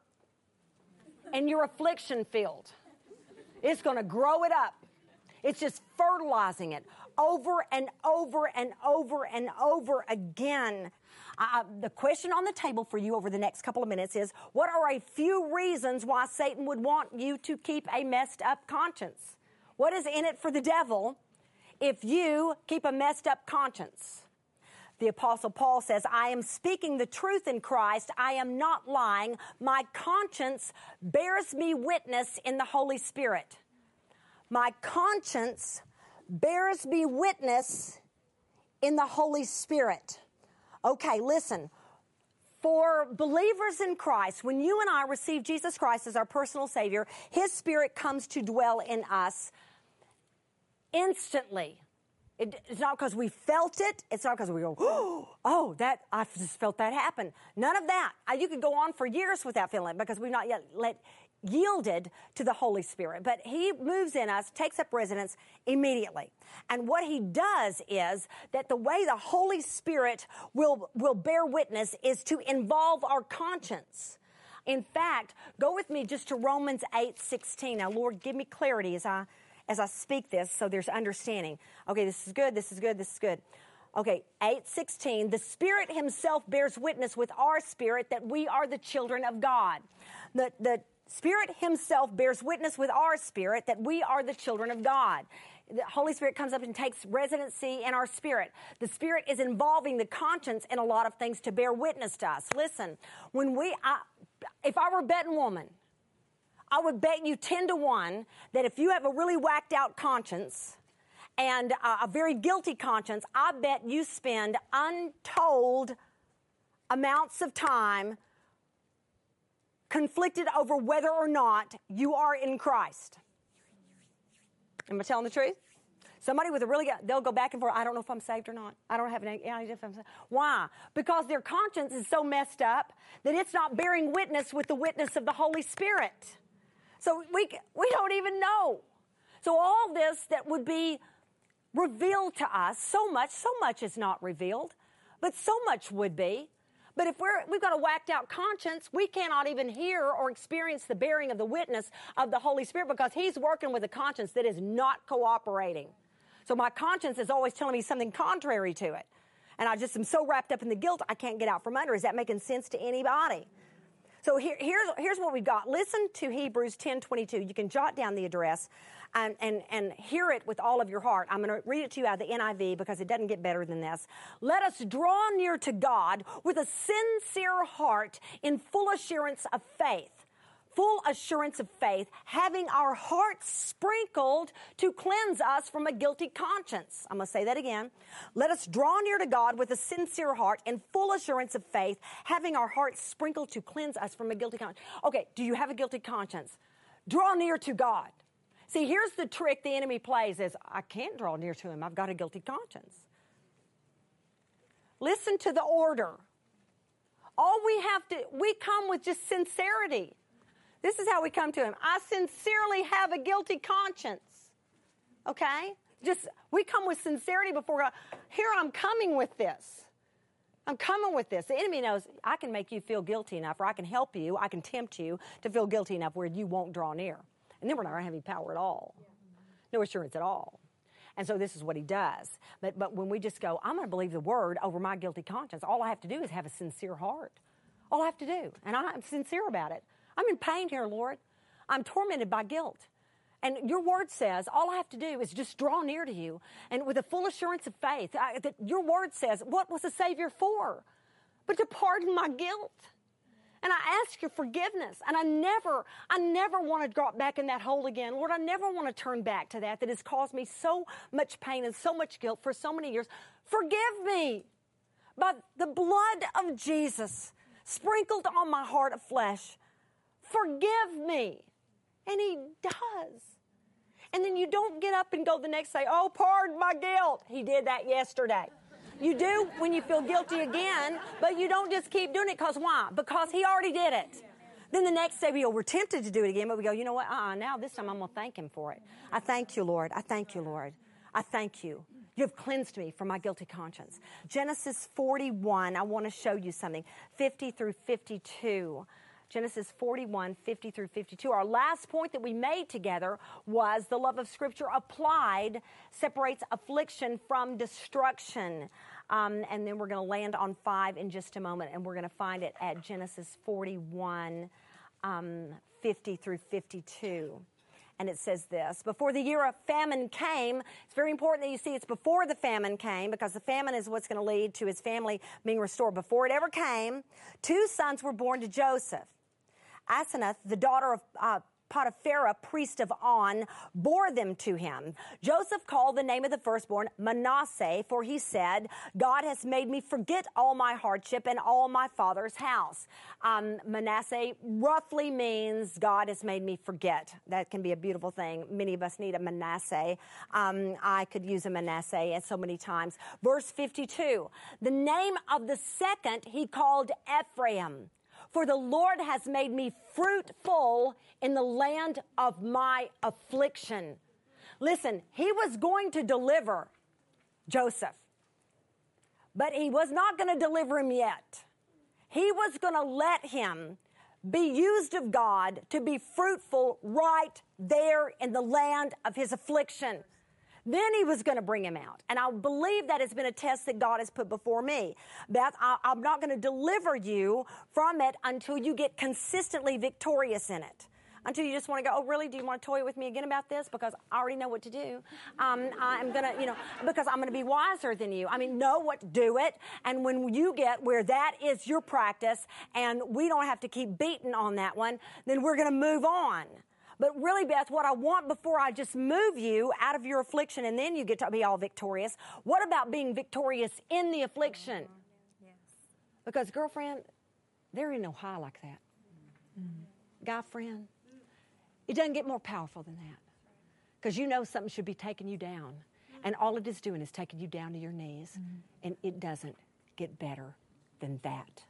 in your affliction field. It's going to grow it up. It's just fertilizing it over and over and over and over again. The question on the table for you over the next couple of minutes is, what are a few reasons why Satan would want you to keep a messed up conscience? What is in it for the devil if you keep a messed up conscience? The Apostle Paul says, I am speaking the truth in Christ. I am not lying. My conscience bears me witness in the Holy Spirit. My conscience bears me witness in the Holy Spirit. Okay, listen. For believers in Christ, when you and I receive Jesus Christ as our personal Savior, His Spirit comes to dwell in us instantly. It's not because we felt it. It's not because we go, oh, I just felt that happen. None of that. You could go on for years without feeling it because we've not yet yielded to the Holy Spirit. But He moves in us, takes up residence immediately. And what He does is that the way the Holy Spirit will bear witness is to involve our conscience. In fact, go with me just to Romans 8:16. Now, Lord, give me clarity as I speak this so there's understanding. Okay, this is good, this is good, this is good. Okay, 8:16, the Spirit Himself bears witness with our spirit that we are the children of God. The Spirit Himself bears witness with our spirit that we are the children of God. The Holy Spirit comes up and takes residency in our spirit. The Spirit is involving the conscience in a lot of things to bear witness to us. Listen, if I were a betting woman, I would bet you 10-1 that if you have a really whacked out conscience and a very guilty conscience, I bet you spend untold amounts of time conflicted over whether or not you are in Christ. Am I telling the truth? Somebody with a really good, they'll go back and forth. I don't know if I'm saved or not. I don't have any idea if I'm saved. Why? Because their conscience is so messed up that it's not bearing witness with the witness of the Holy Spirit. So we don't even know. So all this that would be revealed to us, so much is not revealed, but so much would be. But if we've got a whacked out conscience, we cannot even hear or experience the bearing of the witness of the Holy Spirit because He's working with a conscience that is not cooperating. So my conscience is always telling me something contrary to it. And I just am so wrapped up in the guilt, I can't get out from under. Is that making sense to anybody? So here's what we've got. Listen to Hebrews 10:22. You can jot down the address and hear it with all of your heart. I'm going to read it to you out of the NIV because it doesn't get better than this. Let us draw near to God with a sincere heart in full assurance of faith. Full assurance of faith, having our hearts sprinkled to cleanse us from a guilty conscience. I'm going to say that again. Let us draw near to God with a sincere heart in full assurance of faith, having our hearts sprinkled to cleanse us from a guilty conscience. Okay, do you have a guilty conscience? Draw near to God. See, here's the trick the enemy plays is, I can't draw near to Him. I've got a guilty conscience. Listen to the order. We come with just sincerity. This is how we come to Him. I sincerely have a guilty conscience. Okay? We come with sincerity before God. Here, I'm coming with this. I'm coming with this. The enemy knows I can make you feel guilty enough, or I can help you, I can tempt you to feel guilty enough where you won't draw near. And then we're not going to have any power at all. No assurance at all. And so this is what he does. But when we just go, I'm going to believe the word over my guilty conscience, all I have to do is have a sincere heart. All I have to do. And I'm sincere about it. I'm in pain here, Lord. I'm tormented by guilt. And your word says all I have to do is just draw near to you. And with a full assurance of faith, that your word says, what was the Savior for? But to pardon my guilt. And I ask your forgiveness. And I never want to drop back in that hole again. Lord, I never want to turn back to that has caused me so much pain and so much guilt for so many years. Forgive me. By the blood of Jesus sprinkled on my heart of flesh. Forgive me. And He does. And then you don't get up and go the next day, oh, pardon my guilt. He did that yesterday. You do when you feel guilty again, but you don't just keep doing it because why? Because He already did it. Then the next day we're tempted to do it again, but we go, you know what? Now this time I'm going to thank Him for it. I thank you, Lord. I thank you, Lord. I thank you. You have cleansed me from my guilty conscience. Genesis 41, I want to show you something. 50 through 52. Genesis 41, 50 through 52. Our last point that we made together was the love of Scripture applied separates affliction from destruction. And then we're going to land on 5 in just a moment, and we're going to find it at Genesis 41, 50 through 52. And it says this, before the year of famine came, it's very important that you see it's before the famine came, because the famine is what's going to lead to his family being restored. Before it ever came, 2 sons were born to Joseph. Asenath, the daughter of Potipharah, priest of On, bore them to him. Joseph called the name of the firstborn Manasseh, for he said, God has made me forget all my hardship and all my father's house. Manasseh roughly means God has made me forget. That can be a beautiful thing. Many of us need a Manasseh. I could use a Manasseh so many times. Verse 52, the name of the second he called Ephraim. For the Lord has made me fruitful in the land of my affliction. Listen, He was going to deliver Joseph, but He was not going to deliver him yet. He was going to let him be used of God to be fruitful right there in the land of his affliction. Then He was going to bring him out. And I believe that has been a test that God has put before me. Beth, I'm not going to deliver you from it until you get consistently victorious in it. Until you just want to go, oh, really? Do you want to toy with me again about this? Because I already know what to do. I'm going to, because I'm going to be wiser than you. Know what to do it. And when you get where that is your practice and we don't have to keep beating on that one, then we're going to move on. But really, Beth, what I want before I just move you out of your affliction and then you get to be all victorious, what about being victorious in the affliction? Yes. Because, girlfriend, there ain't no high like that. Guy friend, it doesn't get more powerful than that. Because you know something should be taking you down. And all it is doing is taking you down to your knees. And it doesn't get better than that.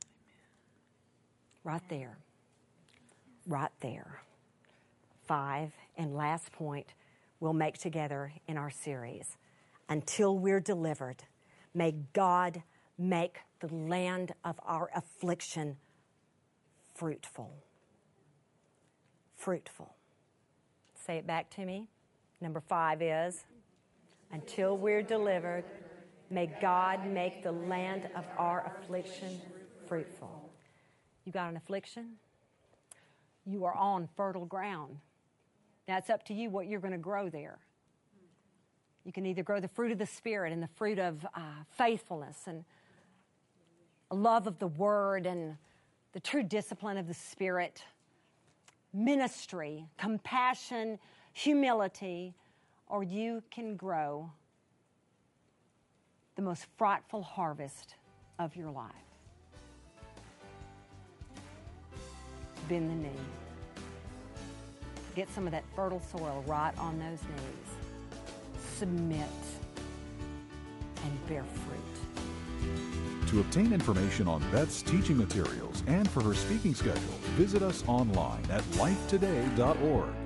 Right there. Right there. 5, and last point we'll make together in our series. Until we're delivered, may God make the land of our affliction fruitful. Fruitful. Say it back to me. Number 5 is, until we're delivered, may God make the land of our affliction fruitful. You got an affliction? You are on fertile ground. Now it's up to you what you're going to grow there. You can either grow the fruit of the Spirit and the fruit of faithfulness and a love of the Word and the true discipline of the Spirit, ministry, compassion, humility, or you can grow the most frightful harvest of your life. Bend the knee. Get some of that fertile soil right on those knees. Submit and bear fruit. To obtain information on Beth's teaching materials and for her speaking schedule, visit us online at lifetoday.org.